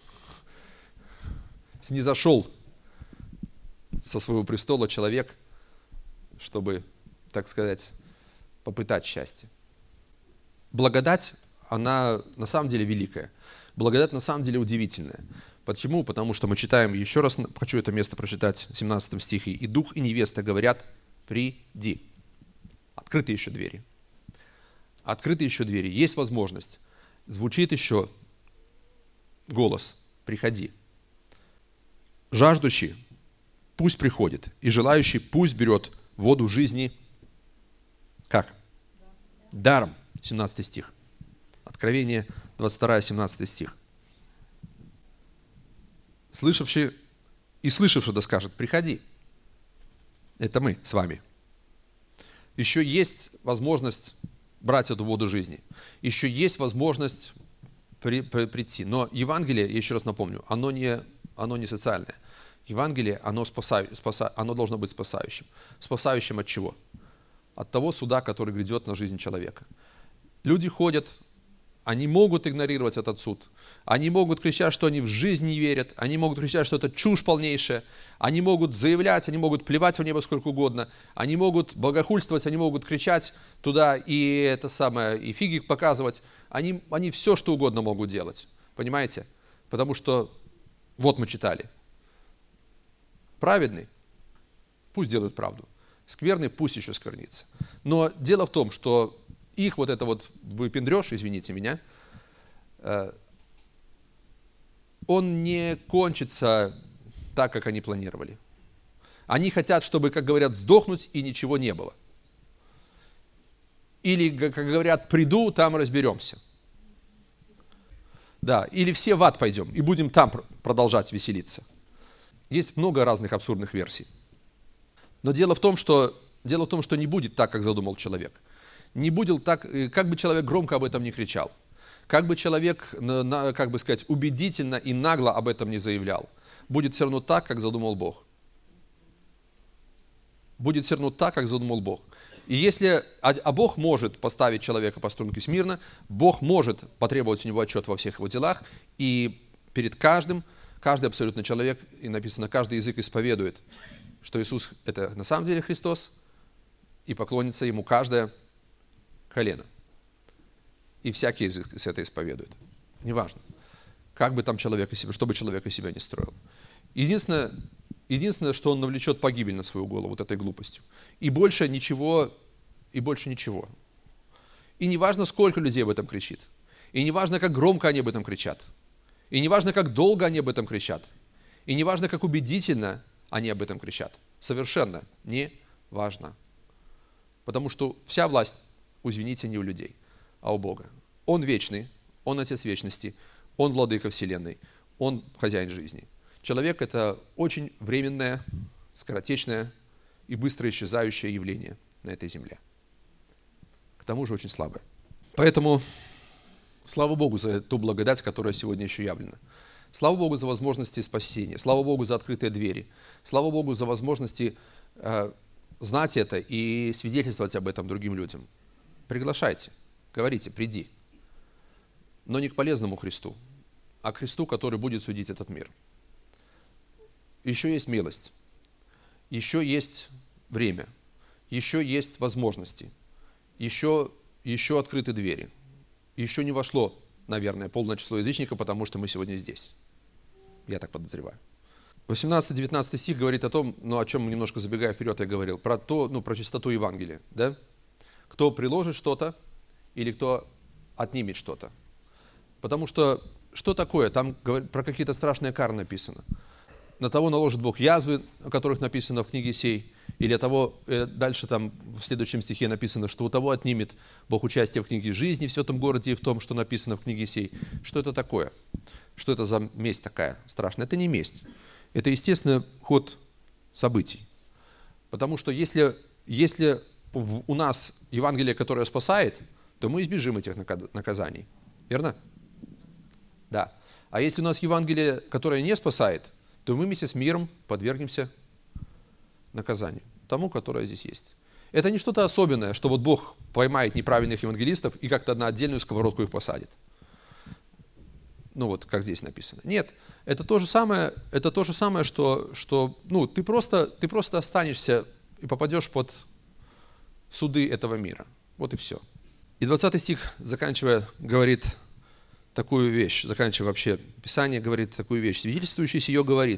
Снизошел со своего престола человек, чтобы, так сказать, попытать счастье. Благодать, она на самом деле великая. Благодать на самом деле удивительная. Почему? Потому что мы читаем, еще раз хочу это место прочитать, в семнадцатом стихе. «И дух, и невеста говорят: приди». Открыты еще двери. Открыты еще двери. Есть возможность. Звучит еще голос: приходи. Жаждущий пусть приходит, и желающий пусть берет воду жизни. Как? Даром. семнадцатый стих. Откровение двадцать два, семнадцатый стих. Слышавший и слышавший да скажет: приходи. Это мы с вами. Еще есть возможность брать эту воду жизни. Еще есть возможность при, при, прийти. Но Евангелие, я еще раз напомню, оно не, оно не социальное. Евангелие, оно, спаса, спаса, оно должно быть спасающим. Спасающим от чего? От того суда, который грядет на жизнь человека. Люди ходят, они могут игнорировать этот суд. Они могут кричать, что они в жизнь не верят. Они могут кричать, что это чушь полнейшая. Они могут заявлять, они могут плевать в небо сколько угодно. Они могут богохульствовать, они могут кричать туда и это самое, и фиги показывать. Они, они все, что угодно могут делать. Понимаете? Потому что, вот мы читали. Праведный, пусть делают правду. Скверный, пусть еще сквернится. Но дело в том, что их вот это вот выпендрёж, извините меня, он не кончится так, как они планировали. Они хотят, чтобы, как говорят, сдохнуть и ничего не было. Или, как говорят, приду, там разберемся. Да, или все в ад пойдем и будем там продолжать веселиться. Есть много разных абсурдных версий. Но дело в том, что, дело в том, что не будет так, как задумал человек. Не будет так, как бы человек громко об этом не кричал, как бы человек, как бы сказать, убедительно и нагло об этом не заявлял, будет все равно так, как задумал Бог. Будет все равно так, как задумал Бог. И если, а Бог может поставить человека по струнке смирно, Бог может потребовать у него отчет во всех его делах, и перед каждым, каждый абсолютно человек, и написано, каждый язык исповедует, что Иисус – это на самом деле Христос, и поклонится Ему каждое колено. И всякий язык с это исповедует. Неважно, как бы там человек из себя, что бы человек из себя не строил. Единственное, единственное, что он навлечет погибель на свою голову вот этой глупостью. И больше ничего, и больше ничего. И не важно, сколько людей об этом кричит. И не важно, как громко они об этом кричат. И не важно, как долго они об этом кричат. И не важно, как убедительно они об этом кричат. Совершенно не важно. Потому что вся власть, извините, не у людей, а у Бога. Он вечный, Он Отец вечности, Он владыка вселенной, Он хозяин жизни. Человек – это очень временное, скоротечное и быстро исчезающее явление на этой земле. К тому же очень слабое. Поэтому слава Богу за ту благодать, которая сегодня еще явлена. Слава Богу за возможности спасения. Слава Богу за открытые двери. Слава Богу за возможности э, знать это и свидетельствовать об этом другим людям. Приглашайте, говорите, приди. Но не к полезному Христу, а к Христу, который будет судить этот мир. Еще есть милость, еще есть время, еще есть возможности, еще, еще открыты двери. Еще не вошло, наверное, полное число язычников, потому что мы сегодня здесь. Я так подозреваю. восемнадцатый-девятнадцатый стих говорит о том, ну, о чем мы немножко забегая вперед, я говорил, про то, ну, про чистоту Евангелия, да? Кто приложит что-то или кто отнимет что-то. Потому что что такое? Там говорит, про какие-то страшные кары написано. На того наложит Бог язвы, о которых написано в книге Сей. Или от того, э, дальше там в следующем стихе написано, что у того отнимет Бог участие в книге жизни в святом городе и в том, что написано в книге Сей. Что это такое? Что это за месть такая страшная? Это не месть. Это естественный ход событий. Потому что если, если в, у нас Евангелие, которое спасает, то мы избежим этих наказаний. Верно? Да. А если у нас Евангелие, которое не спасает, то мы вместе с миром подвергнемся наказанию, тому, которое здесь есть. Это не что-то особенное, что вот Бог поймает неправильных евангелистов и как-то на отдельную сковородку их посадит. Ну вот, как здесь написано. Нет, это то же самое, это то же самое, что, что ну, ты, просто, ты просто останешься и попадешь под суды этого мира. Вот и все. И двадцатый стих, заканчивая, говорит такую вещь, заканчивая вообще Писание, говорит такую вещь. Свидетельствующий сие говорит,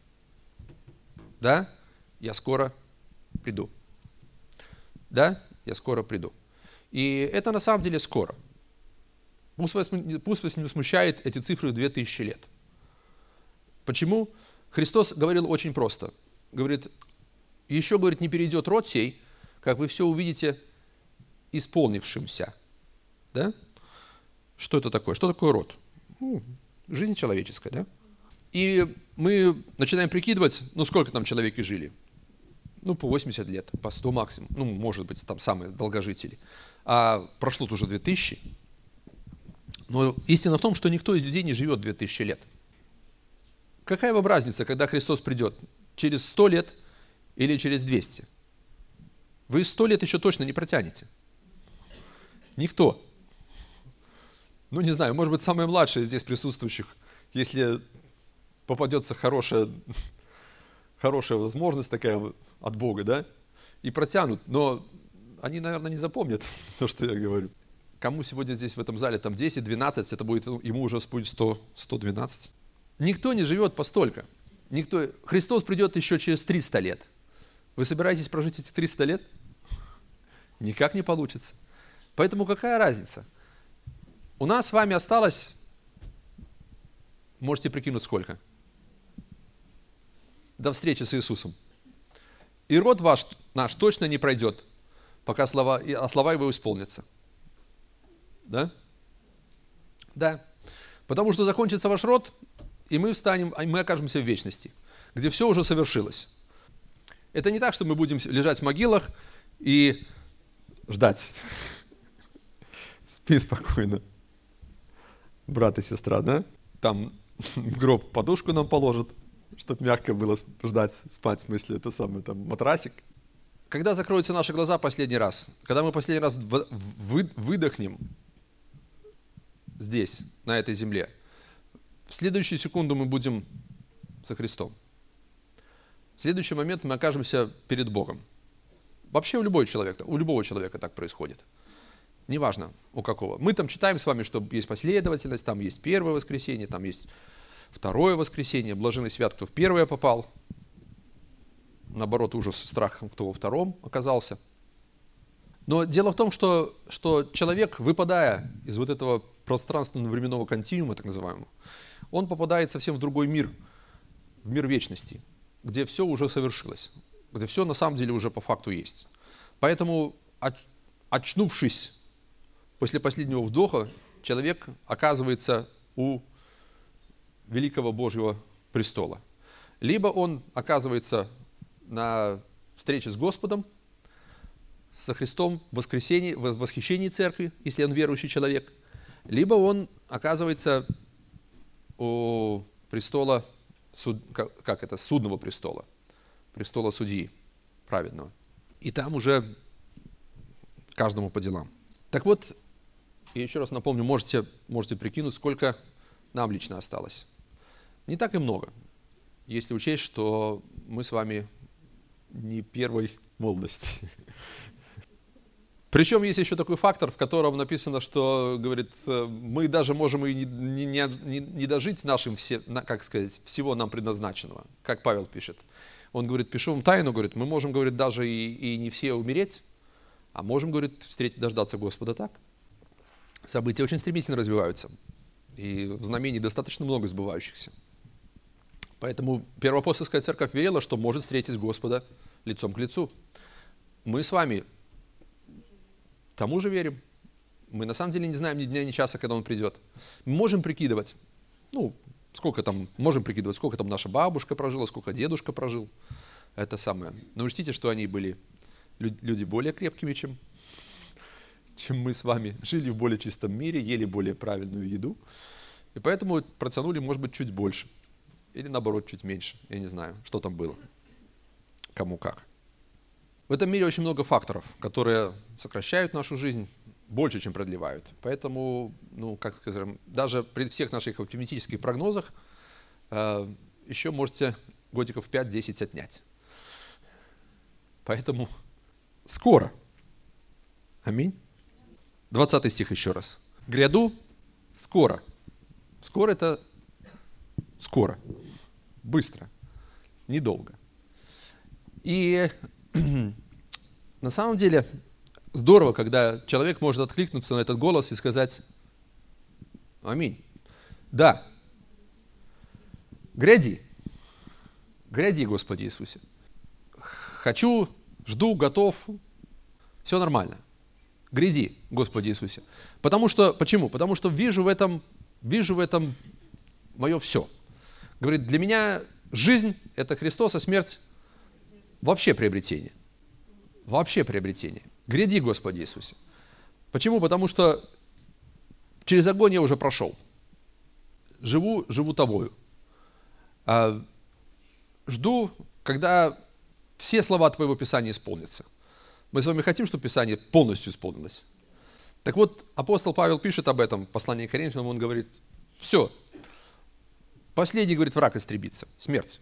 да, я скоро приду. Да, я скоро приду. И это на самом деле скоро. Пусть вас, пусть вас не смущает эти цифры в две тысячи лет. Почему? Христос говорил очень просто. Говорит, еще, говорит, не перейдет род сей, как вы все увидите исполнившимся. Да? Что это такое? Что такое род? Ну, жизнь человеческая, да? И мы начинаем прикидывать, ну, сколько там человеки жили. Ну, по восемьдесят лет, по сто максимум. Ну, может быть, там самые долгожители. А прошло уже две тысячи. Но истина в том, что никто из людей не живет две тысячи лет. Какая вам разница, когда Христос придет? Через сто лет или через двести? Вы сто лет еще точно не протянете. Никто. Ну, не знаю, может быть, самые младшие здесь присутствующих, если попадется хорошая, хорошая возможность такая от Бога, да, и протянут, но они, наверное, не запомнят то, что я говорю. Кому сегодня здесь в этом зале там десять, двенадцать, это будет, ему уже будет сто, сто двенадцать. Никто не живет постолько. Никто. Христос придет еще через триста лет. Вы собираетесь прожить эти триста лет? Никак не получится. Поэтому какая разница? У нас с вами осталось, можете прикинуть сколько? До встречи с Иисусом. И род ваш, наш точно не пройдет, пока слова, а слова его исполнятся. Да? Да. Потому что закончится ваш род, и мы встанем, и мы окажемся в вечности, где все уже совершилось. Это не так, что мы будем лежать в могилах и ждать. Спи спокойно, брат и сестра, да? Там в гроб подушку нам положат, чтобы мягко было ждать, спать, в смысле, это самое, там, матрасик. Когда закроются наши глаза последний раз, когда мы последний раз вы, выдохнем здесь, на этой земле, в следующую секунду мы будем со Христом. В следующий момент мы окажемся перед Богом. Вообще у любого человека, у любого человека так происходит. Неважно, у какого. Мы там читаем с вами, что есть последовательность, там есть первое воскресенье, там есть второе воскресенье, блаженный свят, кто в первое попал. Наоборот, ужас, страх, кто во втором оказался. Но дело в том, что, что человек, выпадая из вот этого пространственно-временного континуума, так называемого, он попадает совсем в другой мир, в мир вечности, где все уже совершилось, где все на самом деле уже по факту есть. Поэтому, очнувшись после последнего вдоха, человек оказывается у великого Божьего престола. Либо он оказывается на встрече с Господом, со Христом в воскресении, в восхищении церкви, если он верующий человек, либо он оказывается у престола, суд, как это, судного престола, престола судьи праведного. И там уже каждому по делам. Так вот, я еще раз напомню, можете, можете прикинуть, сколько нам лично осталось. Не так и много, если учесть, что мы с вами не первой молодости. Причем есть еще такой фактор, в котором написано, что, говорит, мы даже можем и не, не, не, не дожить нашим, все, как сказать, всего нам предназначенного, как Павел пишет. Он говорит, пишу вам тайну, говорит, мы можем, говорит, даже и, и не все умереть, а можем, говорит, встретить, дождаться Господа так. События очень стремительно развиваются. И знамений достаточно много сбывающихся. Поэтому Первоапостольская церковь верила, что может встретить Господа лицом к лицу. Мы с вами тому же верим. Мы на самом деле не знаем ни дня, ни часа, когда Он придет. Мы можем прикидывать, ну, сколько там, можем прикидывать, сколько там наша бабушка прожила, сколько дедушка прожил. Это самое. Но учтите, что они были люди более крепкими, чем, чем мы с вами. Жили в более чистом мире, ели более правильную еду. И поэтому протянули, может быть, чуть больше. Или наоборот, чуть меньше. Я не знаю, что там было. Кому как. В этом мире очень много факторов, которые сокращают нашу жизнь больше, чем продлевают. Поэтому, ну, как сказать, даже при всех наших оптимистических прогнозах э, еще можете годиков пять-десять отнять. Поэтому скоро. Аминь. двадцатый стих еще раз. Гряду скоро. Скоро это скоро. Быстро. Недолго. И на самом деле здорово, когда человек может откликнуться на этот голос и сказать: аминь. Да. Гряди. Гряди, Господи Иисусе. Хочу, жду, готов. Все нормально. Гряди, Господи Иисусе. Потому что, почему? Потому что вижу в этом, вижу в этом мое все. Говорит, для меня жизнь – это Христос, а смерть – вообще приобретение. Вообще приобретение. Гряди, Господи Иисусе. Почему? Потому что через огонь я уже прошел. Живу, живу тобою. А, жду, когда все слова твоего Писания исполнятся. Мы с вами хотим, чтобы Писание полностью исполнилось. Так вот, апостол Павел пишет об этом в послании к Коринфянам, он говорит, все, последний, говорит, враг истребится, смерть.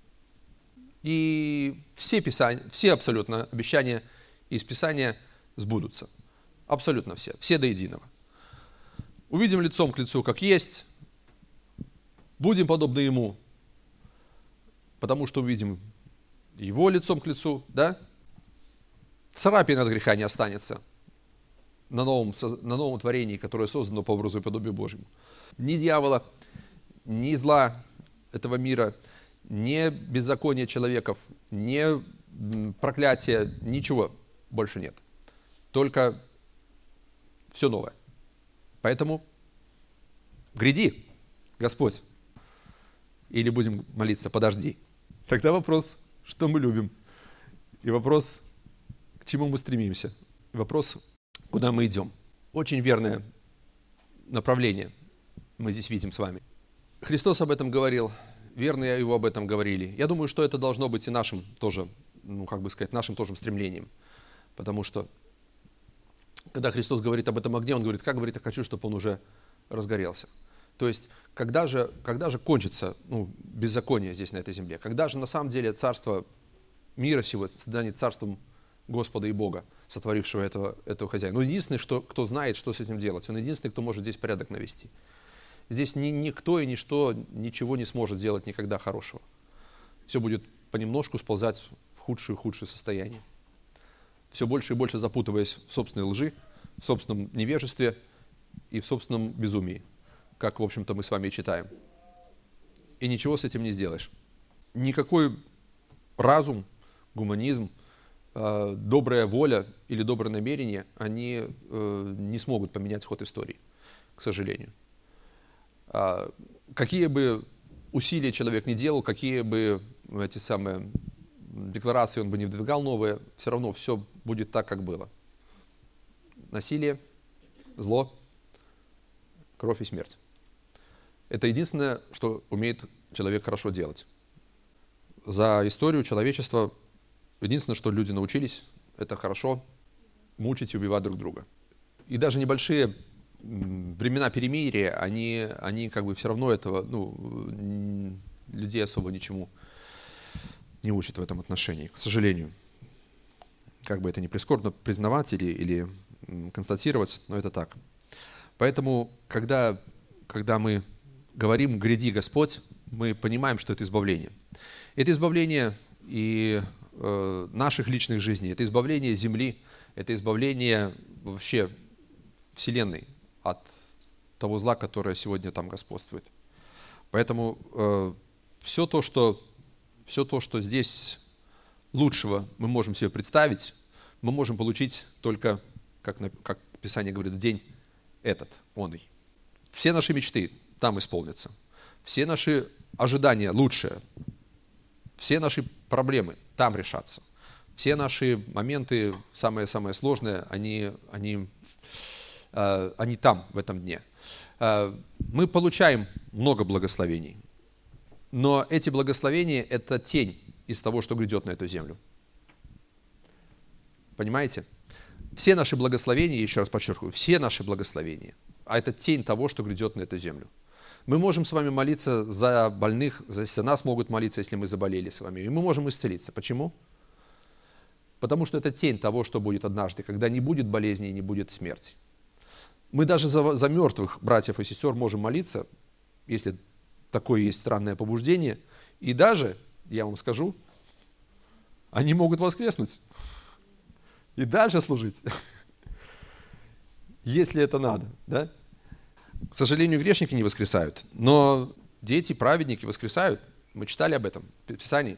И все писания, все абсолютно обещания из Писания сбудутся. Абсолютно все, все до единого. Увидим лицом к лицу, как есть, будем подобны Ему, потому что увидим Его лицом к лицу, да? Царапин от греха не останется на новом, на новом творении, которое создано по образу и подобию Божьему. Ни дьявола, ни зла этого мира, ни беззакония человеков, ни проклятия, ничего больше нет. Только все новое. Поэтому гряди, Господь. Или будем молиться, подожди. Тогда вопрос, что мы любим. И вопрос, к чему мы стремимся. И вопрос, куда мы идем. Очень верное направление мы здесь видим с вами. Христос об этом говорил, верные его об этом говорили. Я думаю, что это должно быть и нашим тоже, ну, как бы сказать, нашим тоже стремлением. Потому что, когда Христос говорит об этом огне, Он говорит, как говорит, я хочу, чтобы он уже разгорелся. То есть, когда же, когда же кончится ну, беззаконие здесь, на этой земле? Когда же, на самом деле, царство мира сего станет царством Господа и Бога, сотворившего этого, этого хозяина? Он единственный, что, кто знает, что с этим делать. Он единственный, кто может здесь порядок навести. Здесь ни, никто и ничто ничего не сможет делать никогда хорошего. Все будет понемножку сползать в худшее и худшее состояние. Все больше и больше запутываясь в собственной лжи, в собственном невежестве и в собственном безумии, как, в общем-то, мы с вами и читаем. И ничего с этим не сделаешь. Никакой разум, гуманизм, э, добрая воля или доброе намерение, они э, не смогут поменять ход истории, к сожалению. А, какие бы усилия человек не делал, какие бы эти самые декларации он бы не вдвигал новые, все равно все будет так, как было. Насилие, зло, кровь и смерть. Это единственное, что умеет человек хорошо делать. За историю человечества единственное, что люди научились, это хорошо мучить и убивать друг друга. И даже небольшие времена перемирия, они, они как бы все равно этого, ну, людей особо ничему не учат в этом отношении, к сожалению. Как бы это ни прискорбно признавать или, или констатировать, но это так. Поэтому, когда, когда мы говорим «гряди, Господь», мы понимаем, что это избавление. Это избавление и э, наших личных жизней, это избавление земли, это избавление вообще Вселенной от того зла, которое сегодня там господствует. Поэтому э, все то, что, все то, что здесь лучшего мы можем себе представить, мы можем получить только, как, на, как Писание говорит, в день этот, онный. Все наши мечты там исполнятся. Все наши ожидания лучшие, все наши проблемы там решатся. Все наши моменты, самые-самые сложные, они, они, э, они там, в этом дне. Э, мы получаем много благословений, но эти благословения – это тень из того, что грядет на эту землю. Понимаете? Все наши благословения, еще раз подчеркиваю, все наши благословения, а это тень того, что грядет на эту землю. Мы можем с вами молиться за больных, за нас могут молиться, если мы заболели с вами, и мы можем исцелиться. Почему? Потому что это тень того, что будет однажды, когда не будет болезни и не будет смерти. Мы даже за, за мертвых братьев и сестер можем молиться, если такое есть странное побуждение, и даже, я вам скажу, они могут воскреснуть и дальше служить, если это надо, да? К сожалению, грешники не воскресают, но дети, праведники воскресают. Мы читали об этом в Писании.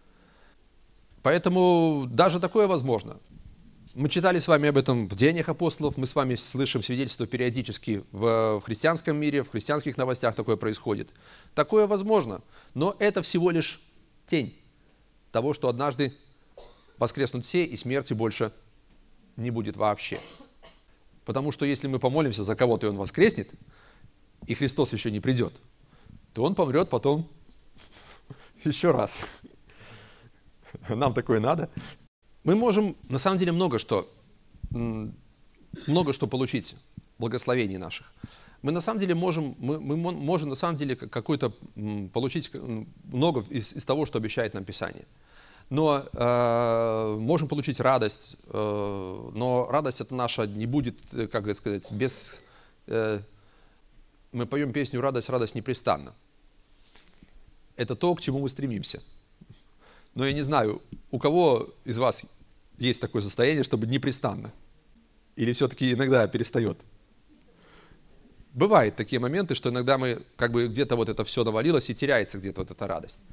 Поэтому даже такое возможно. Мы читали с вами об этом в Деяниях апостолов, мы с вами слышим свидетельства периодически в христианском мире, в христианских новостях такое происходит. Такое возможно, но это всего лишь тень того, что однажды воскреснут все, и смерти больше не будет вообще. Потому что если мы помолимся за кого-то, и он воскреснет, и Христос еще не придет, то он помрет потом еще раз. Нам такое надо. Мы можем, на самом деле, много что, много что получить, благословений наших. Мы на самом деле можем, мы, мы можем на самом деле какой-то получить много из, из того, что обещает нам Писание. Но э, можем получить радость, э, но радость эта наша не будет, как сказать, без... Э, мы поем песню «Радость, радость непрестанно». Это то, к чему мы стремимся. Но я не знаю, у кого из вас есть такое состояние, чтобы непрестанно? Или все-таки иногда перестает? Бывают такие моменты, что иногда мы как бы где-то вот это все навалилось и теряется где-то вот эта радость.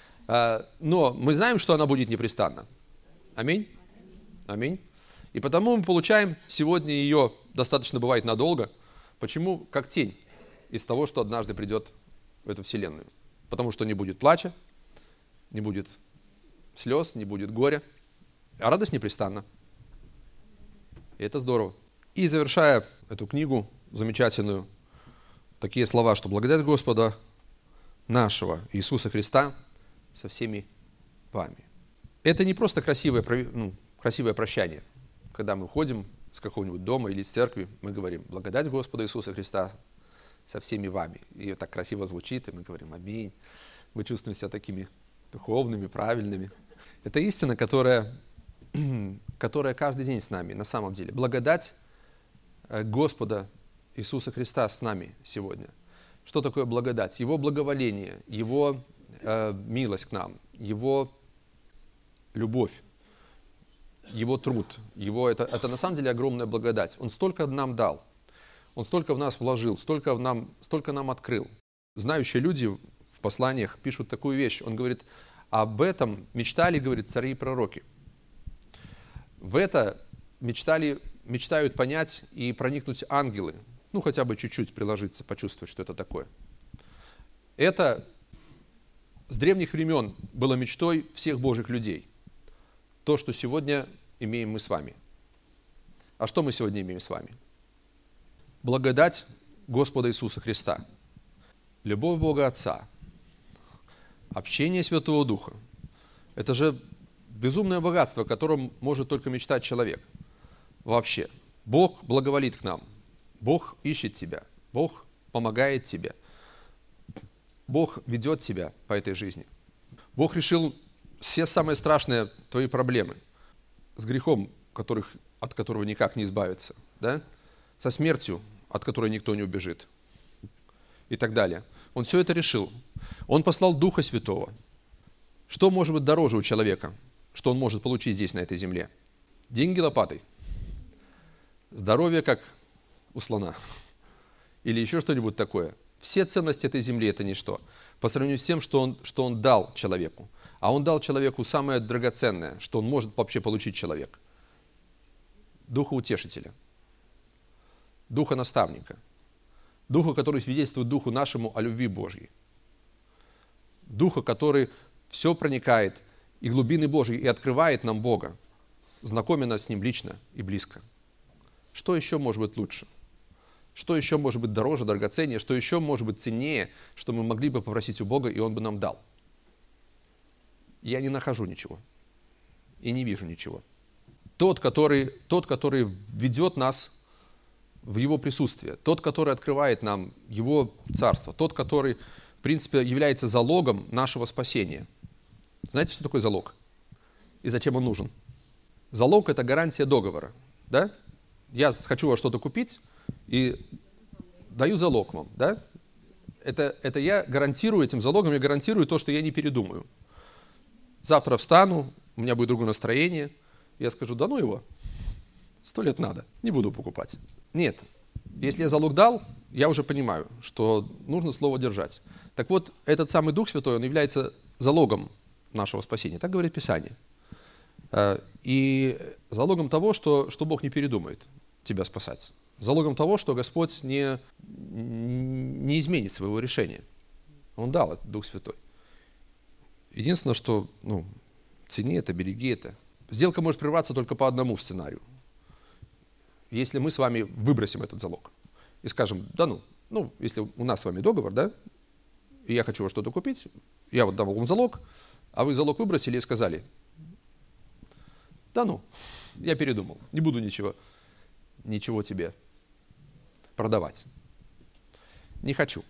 Но мы знаем, что она будет непрестанна. Аминь? Аминь. И потому мы получаем сегодня ее, достаточно бывает надолго. Почему? Как тень из того, что однажды придет в эту вселенную. Потому что не будет плача, не будет слез, не будет горя, а радость непрестанна. И это здорово. И завершая эту книгу замечательную, такие слова, что благодать Господа нашего Иисуса Христа со всеми вами. Это не просто красивое, ну, красивое прощание. Когда мы уходим с какого-нибудь дома или из церкви, мы говорим благодать Господа Иисуса Христа со всеми вами. И так красиво звучит, и мы говорим аминь. Мы чувствуем себя такими духовными, правильными. Это истина, которая, которая каждый день с нами, на самом деле. Благодать Господа Иисуса Христа с нами сегодня. Что такое благодать? Его благоволение, Его э, милость к нам, Его любовь, Его труд. Его, это, это на самом деле огромная благодать. Он столько нам дал, Он столько в нас вложил, столько, в нам, столько нам открыл. Знающие люди в посланиях пишут такую вещь. Он говорит, об этом мечтали, говорит, цари и пророки. В это мечтали, мечтают понять и проникнуть ангелы. Ну, хотя бы чуть-чуть приложиться, почувствовать, что это такое. Это с древних времен было мечтой всех Божьих людей. То, что сегодня имеем мы с вами. А что мы сегодня имеем с вами? Благодать Господа Иисуса Христа. Любовь Бога Отца. Общение Святого Духа. Это же безумное богатство, о котором может только мечтать человек. Вообще. Бог благоволит к нам. Бог ищет тебя. Бог помогает тебе. Бог ведет тебя по этой жизни. Бог решил все самые страшные твои проблемы. С грехом, которых, от которого никак не избавиться. Да? Со смертью, от которой никто не убежит. И так далее. Он все это решил. Он послал Духа Святого. Что может быть дороже у человека, что он может получить здесь, на этой земле? Деньги лопатой. Здоровье, как у слона. или еще что-нибудь такое. Все ценности этой земли – это ничто. По сравнению с тем, что он, что он дал человеку. А он дал человеку самое драгоценное, что он может вообще получить человек. Духа утешителя. Духа наставника. Духа, который свидетельствует Духу нашему о любви Божьей. Духа, который все проникает и глубины Божьи, и открывает нам Бога, знакомя нас с Ним лично и близко. Что еще может быть лучше? Что еще может быть дороже, драгоценнее? Что еще может быть ценнее, что мы могли бы попросить у Бога, и Он бы нам дал? Я не нахожу ничего. И не вижу ничего. Тот, который, тот, который ведет нас в Его присутствие, тот, который открывает нам Его царство, тот, который, в принципе, является залогом нашего спасения. Знаете, что такое залог? И зачем он нужен? Залог – это гарантия договора. Да? Я хочу у вас что-то купить и даю залог вам. Да? Это, это я гарантирую этим залогом, я гарантирую то, что я не передумаю. Завтра встану, у меня будет другое настроение, я скажу, да ну его, сто лет надо, не буду покупать. Нет, если я залог дал, я уже понимаю, что нужно слово держать. Так вот, этот самый Дух Святой, он является залогом нашего спасения, так говорит Писание. И залогом того, что, что Бог не передумает тебя спасать. Залогом того, что Господь не, не изменит своего решения. Он дал этот Дух Святой. Единственное, что ну, цени это, береги это. Сделка может прерваться только по одному сценарию. Если мы с вами выбросим этот залог и скажем, да ну, ну, если у нас с вами договор, да, и я хочу что-то купить, я вот дам вам залог, а вы залог выбросили и сказали, да ну, я передумал, не буду ничего, ничего тебе продавать. Не хочу.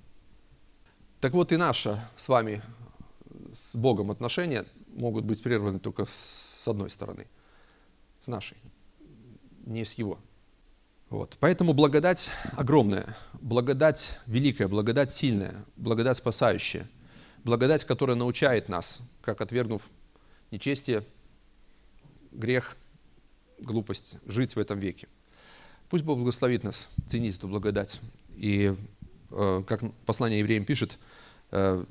Так вот и наши с вами с Богом отношения могут быть прерваны только с одной стороны, с нашей, не с Его. Вот. Поэтому благодать огромная, благодать великая, благодать сильная, благодать спасающая, благодать, которая научает нас, как отвергнув нечестие, грех, глупость, жить в этом веке. Пусть Бог благословит нас ценить эту благодать. И э, как послание евреям пишет, э,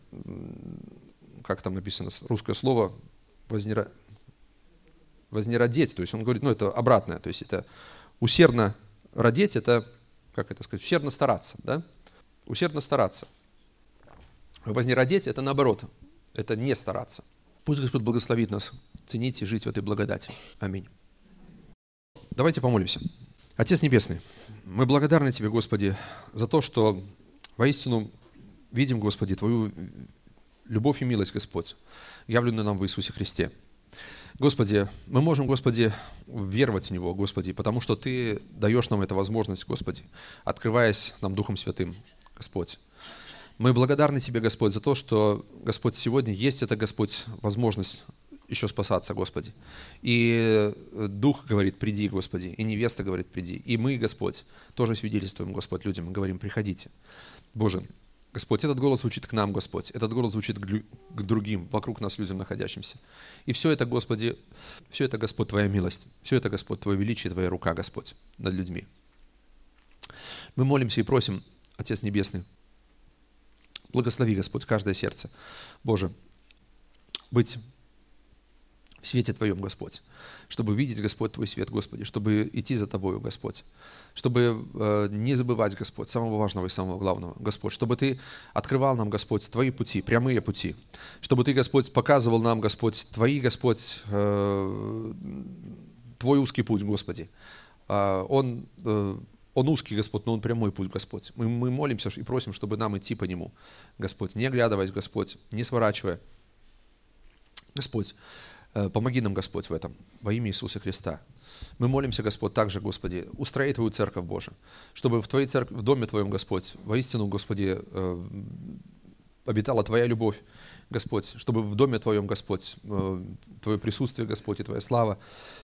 как там написано, русское слово, вознера... вознеродеть, то есть он говорит, ну это обратное, то есть это усердно родить, это, как это сказать, усердно стараться, да? Усердно стараться. Вознеродеть это наоборот, это не стараться. Пусть Господь благословит нас ценить и жить в этой благодати. Аминь. Давайте помолимся. Отец Небесный, мы благодарны Тебе, Господи, за то, что воистину видим, Господи, Твою любовь и милость, Господь, явленную нам в Иисусе Христе. Господи, мы можем, Господи, веровать в Него, Господи, потому что Ты даешь нам эту возможность, Господи, открываясь нам Духом Святым, Господь. Мы благодарны Тебе, Господь, за то, что, Господь, сегодня есть эта, Господь, возможность еще спасаться, Господи. И Дух говорит, приди, Господи, и невеста говорит, приди. И мы, Господь, тоже свидетельствуем, Господь, людям, и говорим, приходите. Боже, Господь, этот голос звучит к нам, Господь, этот голос звучит к другим, вокруг нас, людям находящимся. И все это, Господи, все это, Господь, Твоя милость, все это, Господь, Твое величие, Твоя рука, Господь, над людьми. Мы молимся и просим, Отец Небесный, благослови, Господь, каждое сердце, Боже, быть в свете Твоем, Господь, чтобы видеть, Господь, Твой свет, Господи, чтобы идти за Тобою, Господь, чтобы э, не забывать, Господь, самого важного и самого главного, Господь, чтобы Ты открывал нам, Господь, Твои пути, прямые пути, чтобы Ты, Господь, показывал нам, Господь, Твои, Господь, э, Твой узкий путь, Господи. Э, он, э, он узкий, Господь, но он прямой путь, Господь. Мы, мы молимся и просим, чтобы нам идти по нему, Господь, не оглядываясь, Господь, не сворачивая. Господь, помоги нам, Господь, в этом, во имя Иисуса Христа. Мы молимся, Господь, также, Господи, устрои Твою церковь, Боже, чтобы в Твоей церкви, в доме Твоем, Господь, воистину, Господи, обитала Твоя любовь, Господь, чтобы в доме Твоем, Господь, Твое присутствие, Господь, и Твоя слава,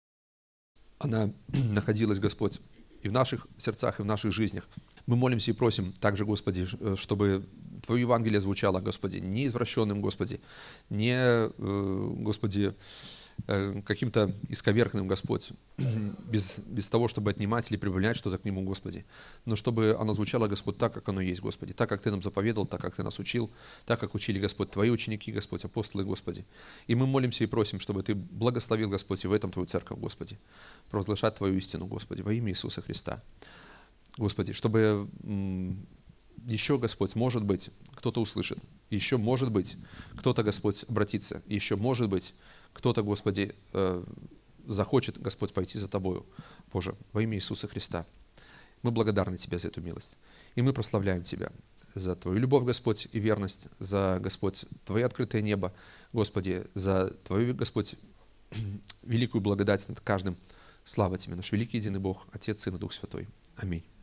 она находилась, Господь, и в наших сердцах, и в наших жизнях. Мы молимся и просим также, Господи, чтобы Твое Евангелие звучало, Господи, не извращенным, Господи, не, Господи, э, каким-то исковерканным, Господь, без, без того, чтобы отнимать или прибавлять что-то к нему, Господи. Но чтобы оно звучало, Господь, так, как оно есть, Господи, так, как Ты нам заповедал, так, как Ты нас учил, так, как учили, Господь, Твои ученики, Господь, апостолы, Господи. И мы молимся и просим, чтобы Ты благословил, Господь, и в этом Твою церковь, Господи, провозглашать Твою истину, Господи, во имя Иисуса Христа. Господи, чтобы м, еще, Господь, может быть, кто-то услышит, еще, может быть, кто-то, Господь, обратится, еще, может быть, кто-то, Господи, э, захочет, Господь, пойти за Тобою, Боже, во имя Иисуса Христа. Мы благодарны Тебе за эту милость, и мы прославляем Тебя за Твою любовь, Господь, и верность, за, Господь, Твое открытое небо, Господи, за Твою, Господь, великую благодать над каждым. Слава Тебе, наш великий единый Бог, Отец, Сын и Дух Святой. Аминь.